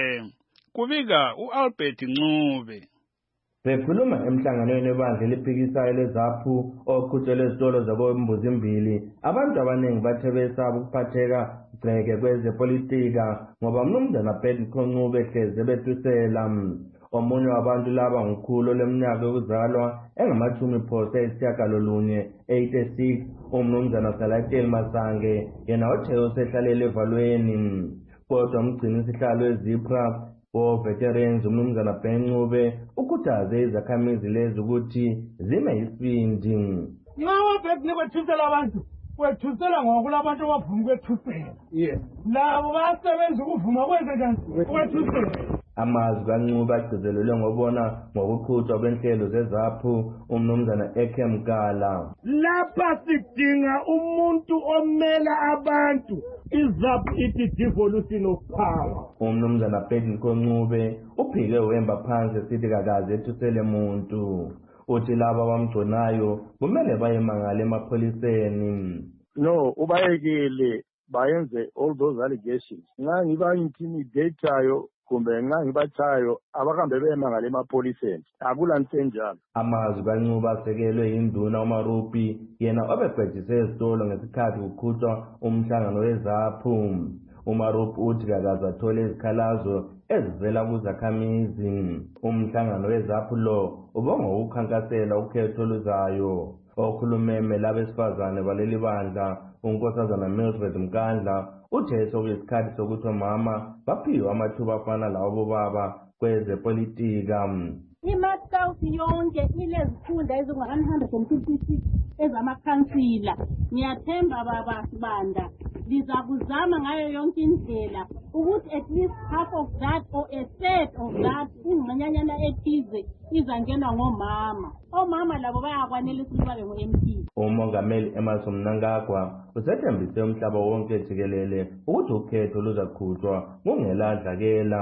Kubika uAlbert Ncube. Bekhuluma emhlanganweni webandla eliphikisayo leZAPU oqhutshelwe ezitolo zaboMbuzimbili, abantu abaningi bathe besaba ukuphatheka gceke kwezepolitika ngoba umnumzana Abednego Ncube hleze bethusela. Omunye wabantu laba ngukhulu leminyaka yokuzalwa engamachumi phose ayisishiyagalolunye eighty-six umnumzana Salateli Masange yena othe usehlalele evalweni. Kodwa umgcini isihlalo weZipra wo-Veterans umnumzana Ben Ncube ukhuthaze izakhamizi lezi ukuthi zime isibindi. Nxa uAbednego ethusela abantu wethusela ngokulabantu abavuma ukwethusela. Yes. Labo basebenza ukuvuma kwenze njani ukwethusela. Amazwi kaNcube agcizelelwe ngobona ngokuqhutshwa kwenhlelo zeZAPU umnumzana Eke Mkala. Lapha sidinga umuntu omela abantu iZAPU ithi devolution of power. Umnumzana Abednego Ncube uphike wemba phansi esithi kakaze ethusele muntu. Uthi laba abamgconayo kumele bayemangala emapholiseni. No, ubayekele bayenze all those allegations. Nxa ngiba intimidateayo kumbe nxa ngibachayo abakambe bemangala emapholiseni. Akulansenjalo. Amazwi kaNcube asekelwe yinduna uMarupi yena obebhejise ezitolo ngesikhathi kuqhutshwa umhlangano weZAPU. uMarupi uthi kakaze athole izikhalazo ezivela kuzakhamizi. Umhlangano weZAPU lo ubonga ukukhankasela ukhetho luzayo. Okhulumeme labesifazane baleli bandla unkosazana Mildred Mkandla uthe sokuyisikhathi sokuthi omama baphiwe amathuba afana lawo bobaba kwezepolitika. iMaskouth yonke ilezifunda ezingu-one hundred fifty-six ezamakhansila. Ngiyathemba baba Sibanda lizakuzama ngayo yonke indlela ukuthi at least half of that or a third of that ingxenyanyana ethize izangenwa ngomama. Omama labo bayakwanelisa ukuthi babe ngu-M P. Umongameli Emmerson Mnangagwa usethembise umhlaba wonke jikelele ukuthi ukhetho luzaqhutshwa kungeladlakela.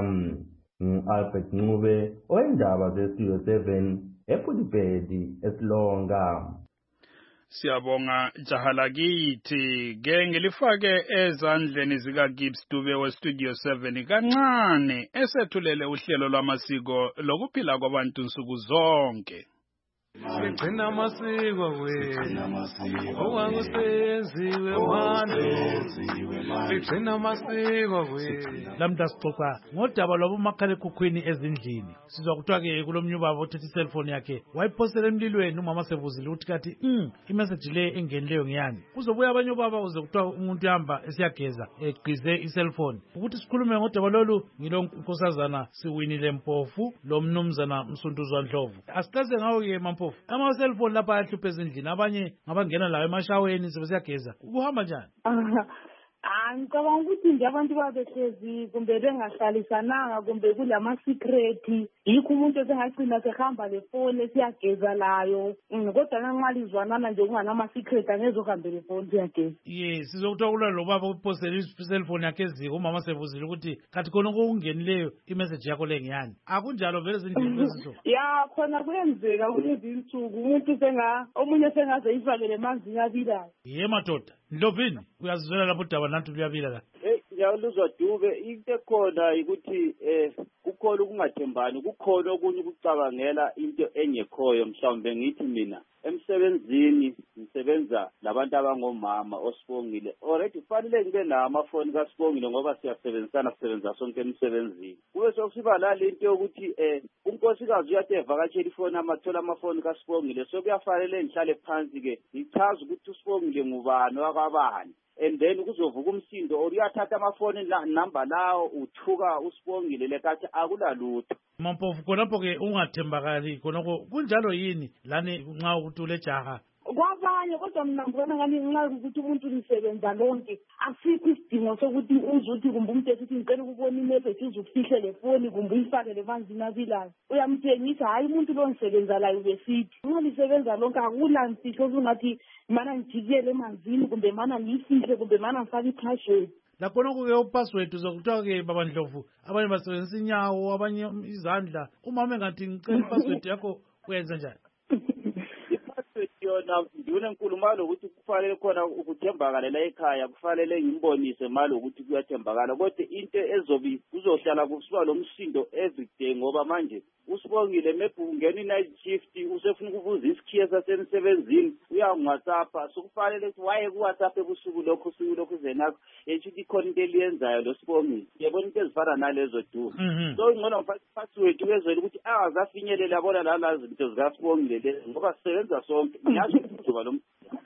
Albert Ncube oyindaba zeStudio seven ePhulipedi eSilonga. Siyabonga Jahalakithi ke ngilifake ezandleni zika Gibbs Dube weStudio seven kancane esethulele uhlelo lwamasiko lokuphila kwabantu nsuku zonke. sigcina amasiko wethu okwakusenziwe manje sigcina amasiko wethu. Lamda sixoxa ngodaba lwabomakhalekhukhwini ezindlini. Sizwa kuthiwa-ke kulomnyubaba othethe iselfoni yakhe wayiphosela emlilweni umama sevuzile ukuthi kathi mm, imeseji le engenileyo ngiyani. Kuzobuya abanye obaba uze kuthiwa umuntu uhamba esiyageza egqize iselfoni. Ukuthi sikhulume ngodaba lolu ngilo nkosazana Siwinile Mpofu lo mnumzana Msunduzwa Ndlovu. Asiqeze ngawo-ke Mampofu, ama-cellphone lapha ayahlupha ezindlini, abanye ngabangena lawo emashaweni sebesiyageza. Kuhamba njani? Ngicabanga ukuthi nje abantu babehlezi kumbe bengahlalisananga kumbe kulama-secret, yikho umuntu esengagcina sehamba lefoni esiyageza layo. Kodwa nxa lizwanana nje kunganama-secret angezohambe lefoni siyageza. Ye sizokuthiwa kula lo baba uphosele iselfoni yakhe eziko umama sevuzile ukuthi kathi khona okungenileyo imeseji yakho le ngiyani. Akunjalo vele ezindlini kwesizo. Ya khona kuyenzeka kulezi insuku umuntu senga omunye sengaze ifakele emanzini abilayo. Ye madoda Ndlovini uyazizwela lapho udaba nantu luyabila la. Eh ngiyaluzwa Dube, into ekhona ukuthi eh kukhona ukungathembani, kukhona okunye ukucabangela into engekhoyo. Mhlawumbe ngithi mina emsebenzini ngisebenza labantu abangomama oSibongile, already kufanele ngibe nawo amafoni kaSibongile ngoba siyasebenzisana sisebenza sonke emsebenzini. Kube sokusiba la lento yokuthi eh unkosikazi uyathi evakatshela ifoni amathola amafoni kaSibongile, so kuyafanele ngihlale phansi ke ngichaza ukuthi uSibongile ngubani wakwabani. And then kuzovuka umsindo or uyathatha amafoni number lawo uthuka uSibongile lekathi akulalutho. Mampofu khonapho ke ungathembakali khonoko kunjalo yini lani nxa ukutule jaha? Kwabanye kodwa mina ngibona ngani nxa ukuthi umuntu lisebenza lonke asikho isidingo sokuthi uzuthi kumbe umuntu esithi ngicela ukubona imessage uzufihle le foni kumbe uyifake lemanzini abilayo. Uyamthengisa hayi umuntu lo ngisebenza layo besithi. Nxa lisebenza lonke akula mfihlo ungathi mana ngijikele emanzini kumbe mana ngiyifihle kumbe mana ngifake ipassword. Lakhonoko-ke upassword uzokuthiwa-ke baba Ndlovu abanye basebenzisa inyawo abanye izandla. Umama engathi ngicela ipassword yakho uyenza njani? Yona ndune nkulumo ukuthi kufanele khona ukuthembakala la ekhaya, kufanele ngimbonise malo ukuthi kuyathembakala, kodwa into ezobi kuzohlala kusiba lo msindo everyday ngoba manje uSibongile maybe ungena i-night shift usefuna ukubuza isikhiye sasemsebenzini uyangu-WhatsApp, so kufanele ukuthi waye ku-WhatsApp ebusuku lokho usuku lokho zenakho ethi ikhona into eliyenzayo lo Sibongile. Yabona into ezifana nalezo du. So ngcono password ukwenzela ukuthi angazafinyelela yabona lala zinto zikaSibongile lezi ngoba sisebenza sonke. Ngiyazi ukuzoba lo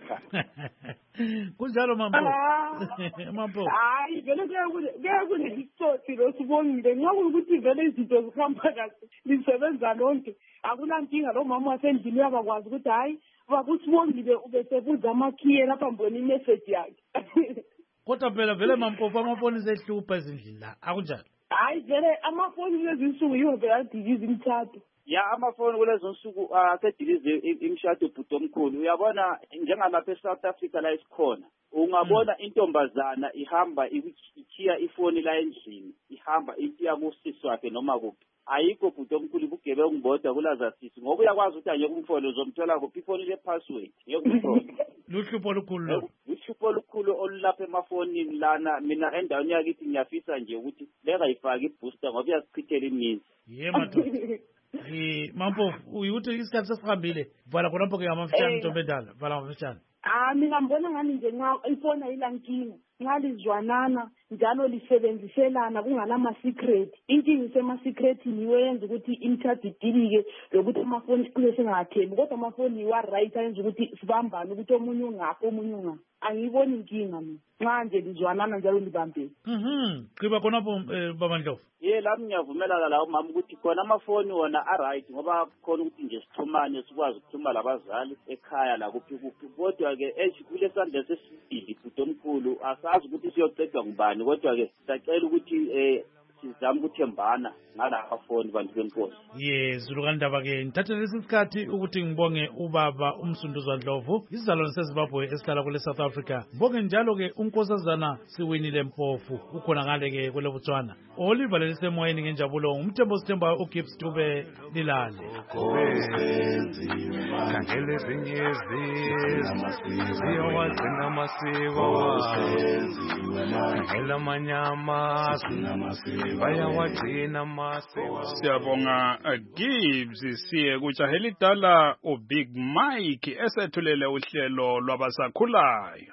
kunjalo mambo. Mambo. Hayi vele kuya kunesitsotsi lo Sibongile nxa ukuthi vele izinto zihamba kahle lisebenza lonke akulankinga. Lo mama wasendlini uyabakwazi ukuthi hayi bakuSibongile ubesebuza amakhiye lapha mbona imessage yakhe. Kodwa phela vele Mampofu amafoni sehlupha ezindlini la akunjalo. Hayi vele amafoni lezi insuku yiwo vele adikiza imthatho. Ya amafoni kulezo nsuku asedilize imshado ebhuti omkhulu. Uyabona njengalapha eSouth Africa la isikhona ungabona intombazana ihamba ikhiya ifoni la endlini ihamba ikiya kusisi wakhe noma kuphi ayikho bhuti omkhulu kugebe ungibodwa kulaza sisi ngoba uyakwazi ukuthi anye kumfoni uzomthola kuphi ifoni le password yokuthola. Luhlupho olukhulu luhlupho olukhulu olulapha emafonini lana. Mina endaweni yakithi ngiyafisa nje ukuthi leka ifake ibooster ngoba iyasichithela imizi. Ye madoda. Eh Mampofu uyuthi isikhathi sesihambile vala khonapho ke ngamafitshane Ntombi Endala vala ngamafitshane. Ah mina ngibona ngani nje nxa ifoni ayilankinga nxa lizwanana njalo lisebenziselana kunganama-secret. Inkinga isema-secretini yiyo yenza ukuthi imthatho idilike lokuthi amafoni siqile singathembi, kodwa amafoni yiwa right ayenza ukuthi sibambane ukuthi omunye ungaphi omunye ungaphi. Angiyiboni inkinga mina nxa nje lizwanana njalo libambene. Mhm qiba khonapho baba Ndlovu. Ye lami ngiyavumelana lawo mama ukuthi khona amafoni wona a-right ngoba khona ukuthi nje sixhumane sikwazi ukuthuma labazali ekhaya la kuphi kuphi, kodwa-ke eji kule sandla sesibili bhuti omkhulu asazi ukuthi siyocedwa ngubani, kodwa-ke sacela ukuthi um sizama ukuthembana ngala mafoni bantu benkosi. Ye Zulukanindaba-ke ngithathe lesi sikhathi ukuthi ngibonge ubaba uMsunduzwa Ndlovu isizalwane seZimbabwe esihlala kule South Africa. Ngibonge njalo-ke unkosazana Siwinile Mpofu ukhona ngale-ke kwele Botswana. Oliver lelisemoyeni ngenjabulo umthembo sithemba uGibbs Dube lilale. Khangela ezinye izizwe ziyowagcina amasiko wazo, khangela amanye amazwe bayawagcina amasiko. Siyabonga uh, Gibbs, siye kujahela idala uBig Mike esethulele uhlelo lwabasakhulayo.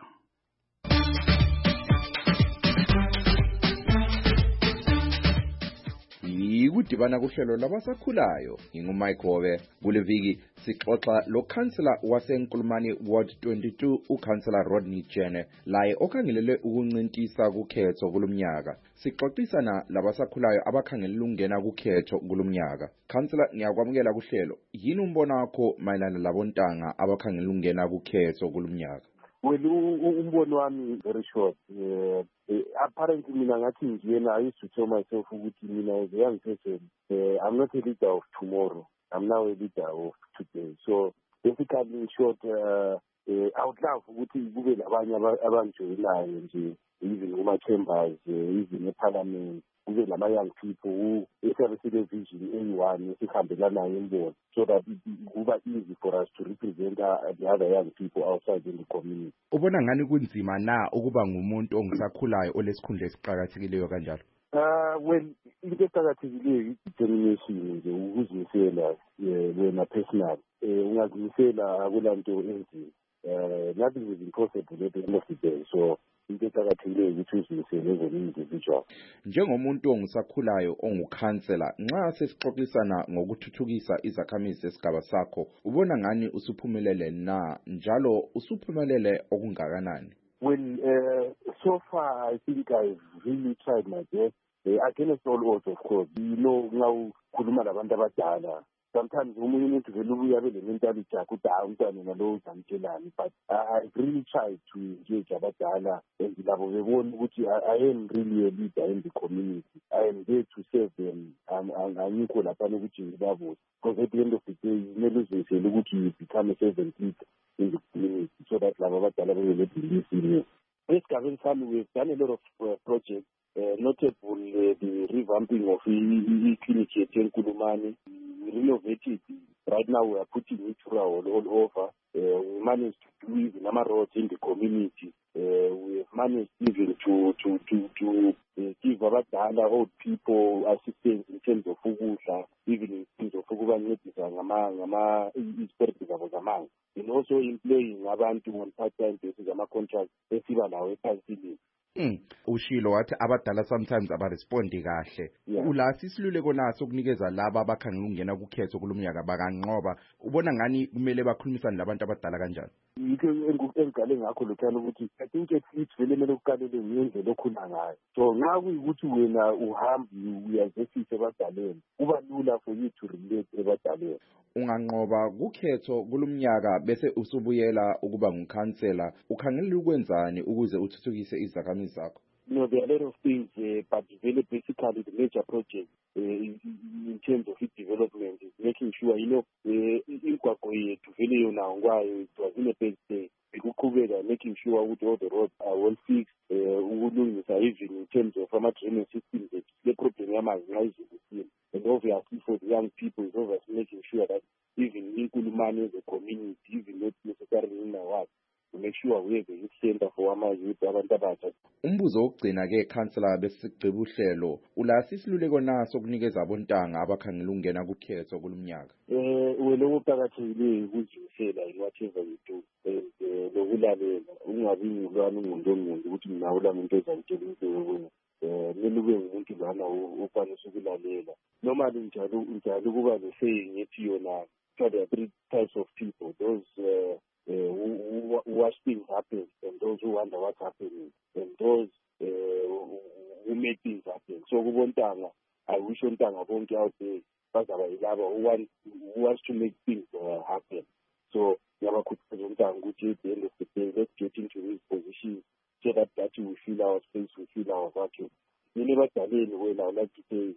Yikudibana kuhlelo labasakhulayo ngingumike Hobe. Kule viki sixoxa lo councillor waseNkulumani Ward twenty-two uCouncillor Rodney Jene laye okhangelele ukuncintisa kukhetho kulomnyaka. Sixoxisana labasakhulayo abakhangelela ukungena kukhetho kulomnyaka. Councillor, ngiyakwamukela kuhlelo. Yini umbono wakho mayelana labontanga abakhangelela ukungena kukhetho kulomnyaka? Well, umbono wami very short. Uh, uh, apparently, mina ngathi ngiyena, I used to tell myself ukuthi mina as a young person, uh, I'm not a leader of tomorrow. I'm now a leader of today. So basically, in short, uh, uh, I would love ukuthi kube labanye abangijoyinayo nje, even kuma chambers, uh, even eParliament. Kube lama young people who esebenzile vision eyi-one esihambelanayo imbono, so that it kuba easy for us to represent uh, the other young people outside in the community. Ubona ngani kunzima na ukuba ngumuntu ongisakhulayo olesikhundla esiqhakathekileyo kanjalo? Uh, well, into eqhakathekileyo i-determination nje, ukuzimisela wena personal. Eh, ungazimisela akulanto enzima. Uh, nothing is impossible at the end of the day. So into eqhakathekileyo ukuthi uzimisele as an individual. Njengomuntu ongisakhulayo ongukhansela, nxa sesixoxisana ngokuthuthukisa izakhamizi esigaba sakho, ubona ngani usuphumelele na njalo usuphumelele okungakanani? Well, uh, so far I think I've really tried my best. Uh, against all odds, of course. You know, now khuluma labantu abadala. Sometimes umunye umuntu vele ubuya abe le-mentality yakhe ukuthi hayi umntwana nalo uzamtshelani, but I, I've really tried to engage abadala and labo bebona ukuthi I, I am really a leader in the community. I am there to serve them. Angikho lapha ukuthi ngibabose, because at the end of the day kumele uzisele ukuthi you become a servant leader in the community, so that labo abadala bebe believe in you. Esigabeni sami, we've done a lot of uh, projects, uh, notable uh, the revamping of i-clinic yethu eNkulumani. We renovated. Right now we are putting it all, all over. Uh, we managed to do even number roads in the community. Uh, we have managed even to to to to uh, give abadala, old people assistance in terms of ukudla, even in terms of ukubancedisa ngama ngama iziperti zabo zamanzi, and also employing abantu on part-time basis ama-contracts esiba lawo ephasini. Mm. Ushilo wathi abadala sometimes abarespondi kahle. Yeah. Ulasi isiluleko naso ukunikeza laba abakhangela ukungena kukhetho kulomnyaka bakanqoba. Ubona ngani kumele bakhulumisane labantu abadala kanjani? Yikho engigale ngakho lokhana ukuthi I think it's vele kumele ukalele ngendlela okhula ngayo. So nxa kuyikuthi wena uhambi uyazesise ebadaleni, kuba lula for you to relate ebadaleni. Unganqoba kukhetho kulomnyaka bese usubuyela ukuba ngukhansela, ukhangelela ukwenzani ukuze uthuthukise izakhamizi zakho? You know, there are a lot of things, uh, but very basically the major project uh, in, in terms of its development is making sure, you know, imigwaqo yethu vele yona ngwayo it was in a bad state. Ukuqhubeka making sure ukuthi all the roads are well fixed, ukulungisa even in terms of ama-drainage systems, the problem yamanzi nxa izulu. And obviously for the young people is obviously making sure that even in Kulumani as a community, even not necessarily in our work, to make sure we have a youth center for our youth abantu abatsha. Umbuzo wokugcina ke councillor besigqiba uhlelo, ulasi isiluleko naso ukunikeza abontanga abakhangela ukungena kukhetho kulomnyaka? Eh wena ukuqhakathekile ukuzimisela in whatever you do, and lokulalela ungabi ngulwana umuntu omuntu ukuthi mina ulami into ezayitshela into eh kumele ube ngumuntu lana okwanisa ukulalela. Normally njalo njalo kuba le saying ethi yona there are three types of people, those uh, uh, who, who, who watch things happen, and those who wonder what's happening, and those uh, who make things happen. So kubontanga, I wish ontanga bonke out there bazaba yilaba who want who wants to make things uh, happen. So yabakhuthaza ontanga ukuthi at the end of the day, let's get into this position so that that we feel our space, we feel our vacuum. Nini badaleni wena, I like to say,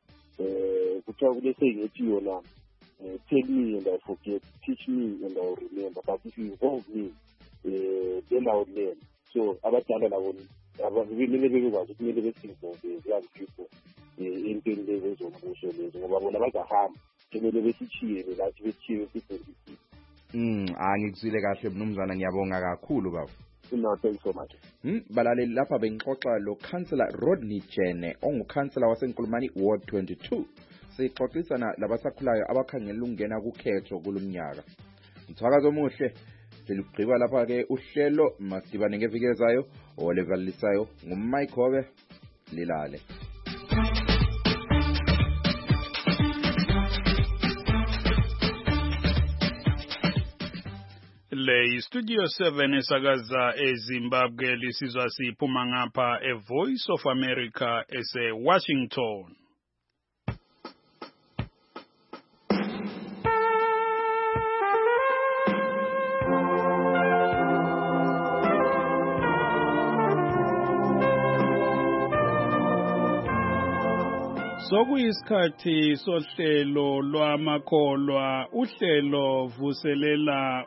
uh, kuthiwa kule saying ethi yona, Uh, tell me and I forget, teach me and I will remember. But if you involve me, uh, then I will learn. So, abadala labo kumele bekwazi kumele besinvolve the young people entweni lezi ezombuso lezi ngoba bona bazahamba kumele besitshiye lathi besitshiye sifundisise. Mm, angikuzwile kahle mnumzana, ngiyabonga kakhulu baba. No, thanks so much. Hmm, balaleli lapha bengixoxa lo Councillor Rodney Jene ongukhansela waseNkulumani Ward twenty-two. Sixoxisana labasakhulayo abakhangela ukungena kukhetho kulomnyaka. Mthakazo omuhle selugqiba lapha ke uhlelo masidibane ngeviki ezayo olevalisayo nguMike Hobe lilale. Le Studio seven esakaza eZimbabwe lisizwa siphuma ngapha e Voice of America ese Washington. Sokuyisikhathi sohlelo lwamakholwa uhlelo vuselela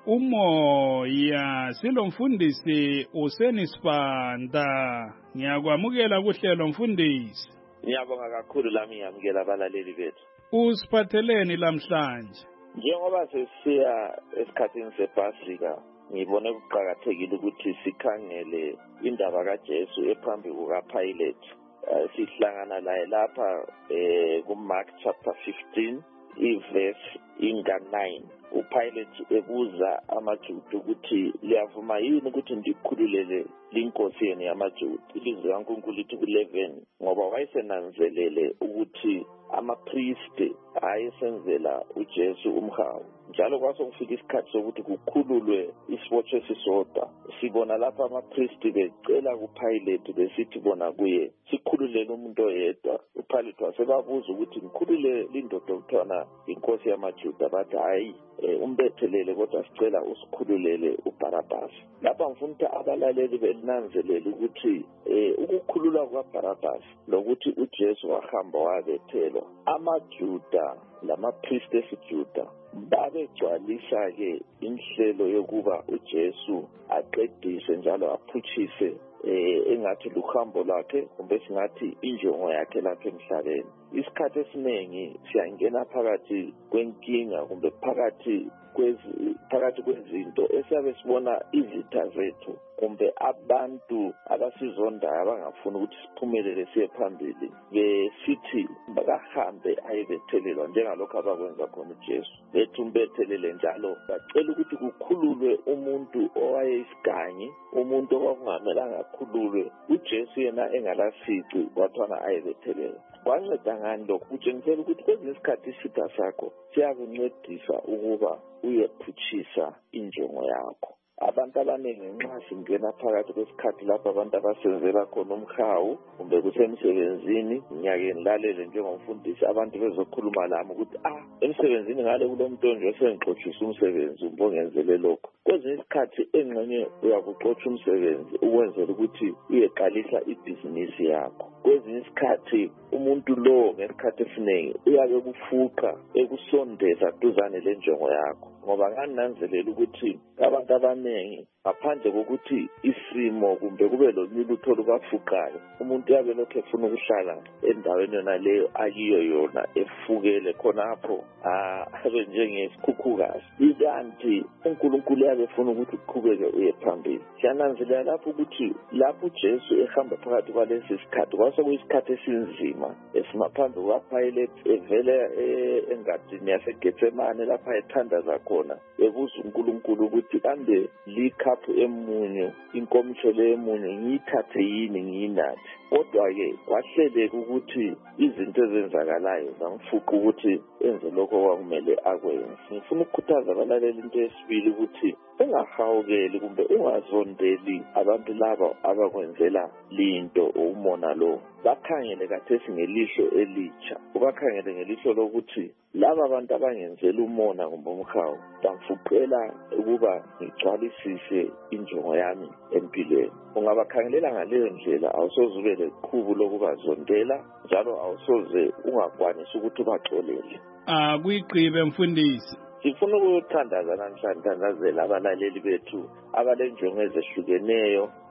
umoya silomfundisi usenisibanda ngiyakwamukela kuhlelo mfundisi. Ngiyabonga kakhulu lami ngiyamukela abalaleli bethu. Usiphatheleni lamhlanje? Njengoba sesiya esikhathini sePasika ngibone kuqhakathekile ukuthi sikhangele indaba kaJesu ephambi kukaPilate. Uh, sihlangana laye lapha eh kuMark chapter fifteen iverse inga nine. UPilate ebuza amaJuda ukuthi liyavuma yini ukuthi ndikhululele linkosi yenu yamaJuda. Ilizwi kaNkulunkulu lithi ku eleven ngoba wayesenanzelele ukuthi amapriest ayesenzela uJesu umhawu. Njalo kwasokufika isikhathi sokuthi kukhululwe isibotshwe esisodwa. Sibona lapha amapriest becela kuPilate besithi bona kuye sikhululele umuntu oyedwa. UPilate wasebabuza ukuthi ngikhulule lindoda okuthiwa inkosi yamaJuda. Bathi hayi umbethelele kodwa sicela usikhululele uBarabas. Lapha ngifuna ukuthi abalaleli belinanzelele ukuthi ukukhululwa kwaBarabas lokuthi uJesu wahamba wabethelwa. AmaJuda lamapriest esiJuda babegcwalisa ke inhlelo yokuba uJesu aqedise njalo aphutshise eh engathi luhambo lwakhe kumbe singathi injongo yakhe lapha emhlabeni. Isikhathi esiningi siyangena phakathi kwenkinga kumbe phakathi kwezi phakathi kwezinto esiyabe sibona izitha zethu kumbe abantu abasizondayo abangafuni ukuthi siphumelele siye phambili besithi bakahambe ayebethelelwa njengalokho abakwenza khona uJesu. Bethi umbethelele njalo bacela ukuthi kukhululwe umuntu owayesiganyi, umuntu okungamelanga akhululwe. UJesu yena engalasici kwathana ayebethelelwa. Kwanceda ngani lokho? Kutshengisela ukuthi kwezinye isikhathi isitha sakho siyakuncedisa ukuba uyephutshisa injongo yakho. Abantu abaningi nxa singena phakathi kwesikhathi lapho abantu abasenzela khona umhawu kumbe kusemsebenzini ngiyake nilalele njengomfundisi abantu bezokhuluma lami ukuthi ah emsebenzini ngale kulomuntu onje osengixoxisa umsebenzi umbongenzele lokho. Kwezinye isikhathi engxenye uyakuxoxa umsebenzi ukwenzela ukuthi uyeqalisa ibhizinisi yakho. Kwezinye isikhathi umuntu lo ngesikhathi esiningi uyabe kufuqa ekusondeza duzane lenjongo yakho ngoba ngananzelela ukuthi abantu abaningi ngaphandle kokuthi isimo kumbe kube lolutho olubafuqayo umuntu yabe lokho efuna ukuhlala endaweni yona leyo akiyo yona efukele khonapho abe njengesikhukhukazi. Ikanti uNkulunkulu yabe efuna ukuthi uqhubeke uye phambili. Siyananzelela lapho ukuthi lapho uJesu ehamba phakathi kwalesi sikhathi kwasokuyisikhathi esinzima esimaphambi kukaPilate evele engadini yaseGetsemane lapha ethandaza khona ebuza uNkulunkulu ukuthi kambe likhaphu emunyu inkomiso lemunyu ngiyithathe yini ngiyinathi. Kodwa-ke kwahleleka ukuthi izinto ezenzakalayo zamfuqa ukuthi enze lokho kwakumele akwenze. Ngifuna ukukhuthaza abalaleli into yesibili ukuthi ungahawukeli kumbe ungazondeli abantu laba abakwenzela linto umona lo. Bakhangele kathesi ngelihlo elitsha. Ubakhangele ngelihlo lokuthi laba abantu abangenzela umona kumbe umhawu bamfuqela ukuba ngigcwalisise injongo yami empilweni. Ungabakhangelela ngaleyo ndlela awusoze ube leqhubu lokubazondela njalo awusoze ungakwanisi ukuthi ubaxolele. Ah kuyigqibe mfundisi. Sifuna ukuthandaza namhlanje thandazela abalaleli bethu abalenjongo ezehlukeneyo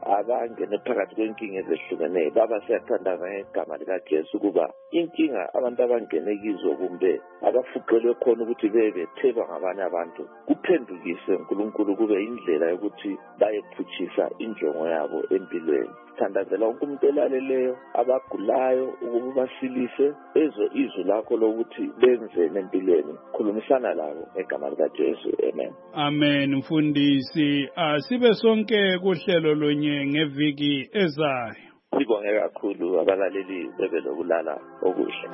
abangene phakathi kwenkinga ezehlukeneyo. Baba siyathandaza ngegama likaJesu ukuba inkinga abantu abangene kizo kumbe abafuqelwe khona ukuthi bebetheba ngabanye abantu kuphendukise uNkulunkulu kube indlela yokuthi bayephutshisa injongo yabo empilweni. Thandazela wonke umuntu elaleleyo abagulayo ukuba basilise ezo izwi lakho lokuthi benze empilweni. Khulumisana labo ngegama likaJesu. Amen. Amen. Mfundisi, asibe sonke kuhlelo lonye ngeviki ezayo. Sibonge kakhulu abalaleli bebe lokulala okuhle.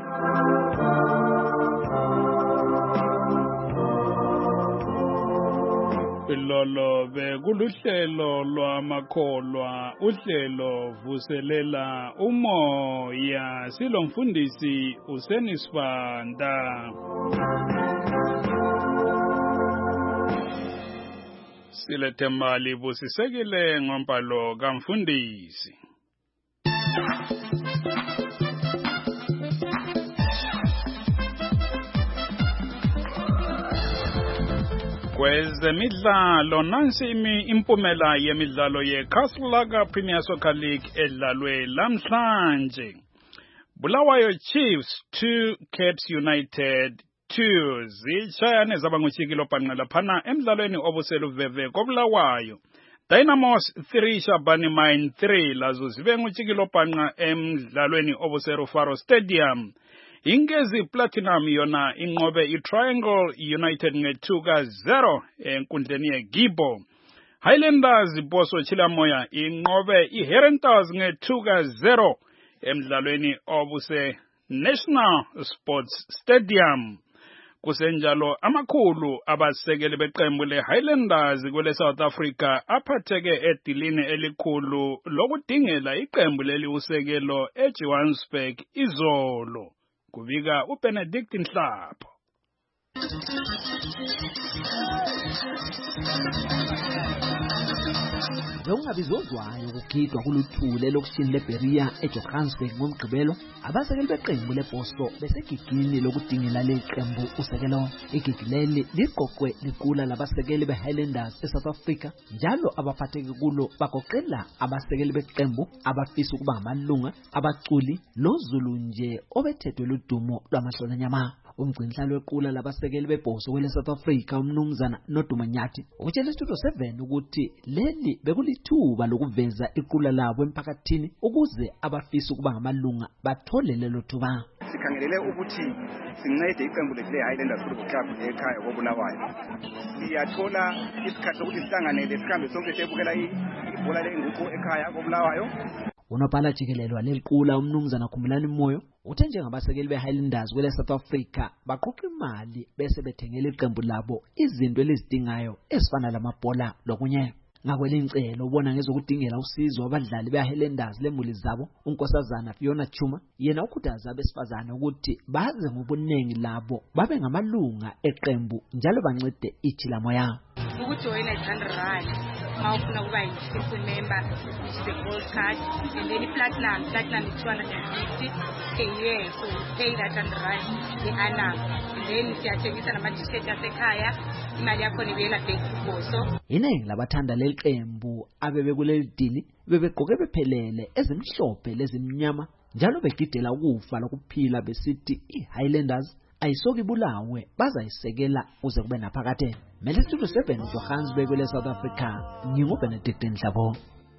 Lolo bekuluhlelo lwamakholwa, uhlelo vuselela umoya. Silo mfundisi uSenisibanda. Silethemba libusisekile ngombhalo kamfundisi. Kwezemidlalo nansi imi impumela yemidlalo yeCastle Premier Soccer League edlalwe lamhlanje. Bulawayo Chiefs two, Caps United two. Zichayane zaba nguchikilo panqela phana emidlalweni obuseluveve koBulawayo. Dynamos three, Shabani Mine three. Lazo zibe nguchikilo panqa emidlalweni obuserufaro Stadium. Ingezi Platinum yona inqobe iTriangle United nge two ka zero enkundleni yeGibo. Highlanders Boso Chilamoya inqobe iHerentals nge two ka zero emidlalweni obuse National Sports Stadium. Kusenjalo amakhulu abasekeli beqembu leHighlanders kule South Africa aphatheke edilini elikhulu lokudingela iqembu leli usekelo eJohannesburg izolo. Kubika uBenedict Nhlapho. Lokungabizozwayo ukugidwa kuluthule lokushini leBeria eJohannesburg ngomgqibelo, abasekeli beqembu leBoso besegigini lokudingela leqembu usekelo. Igigileli liqoqwe liqula labasekeli beHighlanders eSouth Africa, njalo abaphatheke kulo bagoqela abasekeli beqembu abafisa ukuba ngamalunga, abaculi noZulu nje obethethwe ludumo lwamahlonanyama. Umgcinhlalo wequla labasekeli beBoso kwele South Africa umnumzana Nodumanyathi utshela Studio seven ukuthi leli bekulithuba lokuveza iqula labo emphakathini ukuze abafisa ukuba ngamalunga bathole lelo thuba. Sikhangelele ukuthi sincede iqembu lethu leHighlanders Football Club ekhaya koBulawayo. Siyathola isikhathi sokuthi sihlanganele sikhambe sonke siyebukela ibhola lenguqu ekhaya koBulawayo. Unobhala jikelelwa leliqula umnumzana Khumulani Moyo uthe njengabasekeli beHighlanders kwele South Africa baqoqa imali bese bethengela iqembu labo izinto elizidingayo ezifana lamabhola lokunye. Ngakwelincelo ubona ngezokudingela usizo abadlali beHighlanders lemuli zabo, unkosazana Fiona Chuma yena ukhuthaza abesifazane ukuthi baze ngobunengi labo babe ngamalunga eqembu njalo bancede ichila moya. Ukujoyina one hundred rand mawufuna kuba yi-simple member, which is a gold card, and then platinum platinum is two hundred fifty a year, so you pay that one hundred rand nge-annum. And then siyathengisa nama-t-shirt asekhaya, imali yakho nibuyela back kuBoso. Iningi labathanda leli qembu abebe kuleli dili bebegqoke bephelele ezimhlophe lezimnyama njalo begidela ukufa lokuphila besithi iHighlanders ayisoki Bulawe bazayisekela uze kube naphakade. Mele Studio seven Johannesburg kwele South Africa, nginguBenedict Nhlapho.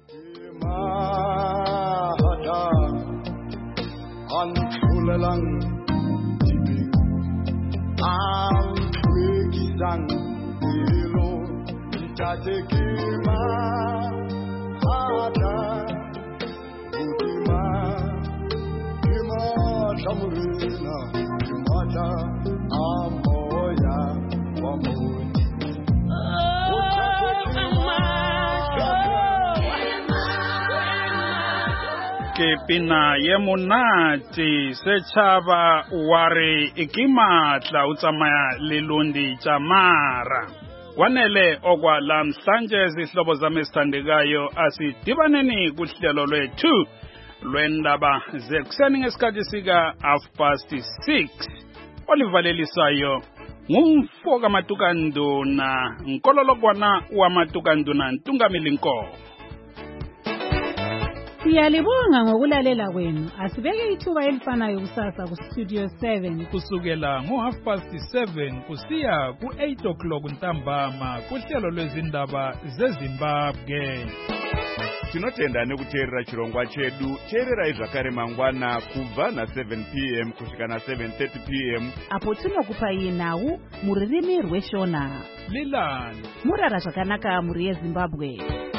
Kepina yemunati sechaba wari ikimatla utsamaya lilundi chamara. Kwanele okwa lamhlanje zihlobo zami sithandekayo asidibaneni kuhlelo lwethu lwendaba zekuseni ngesikhathi sika half past six. Olivalelisayo ngumfoka matukanduna nkololokwana wa matukanduna Ntungamili Nkomo. Siyalibonga ngokulalela kwenu. Asibeke ithuba elifanayo kusasa ku-Studio seven. Kusukela ngo-half past seven kusiya ku-eight o'clock ntambama kuhlelo lwezindaba zeZimbabwe. Tinotenda nekuteerera chirongwa chedu. Teererai zvakare mangwana kubva na seven p m kusvika na seven thirty p m apo tinokupai nhau muririmi rweshona. Lilani Murara zvakanaka muri yeZimbabwe.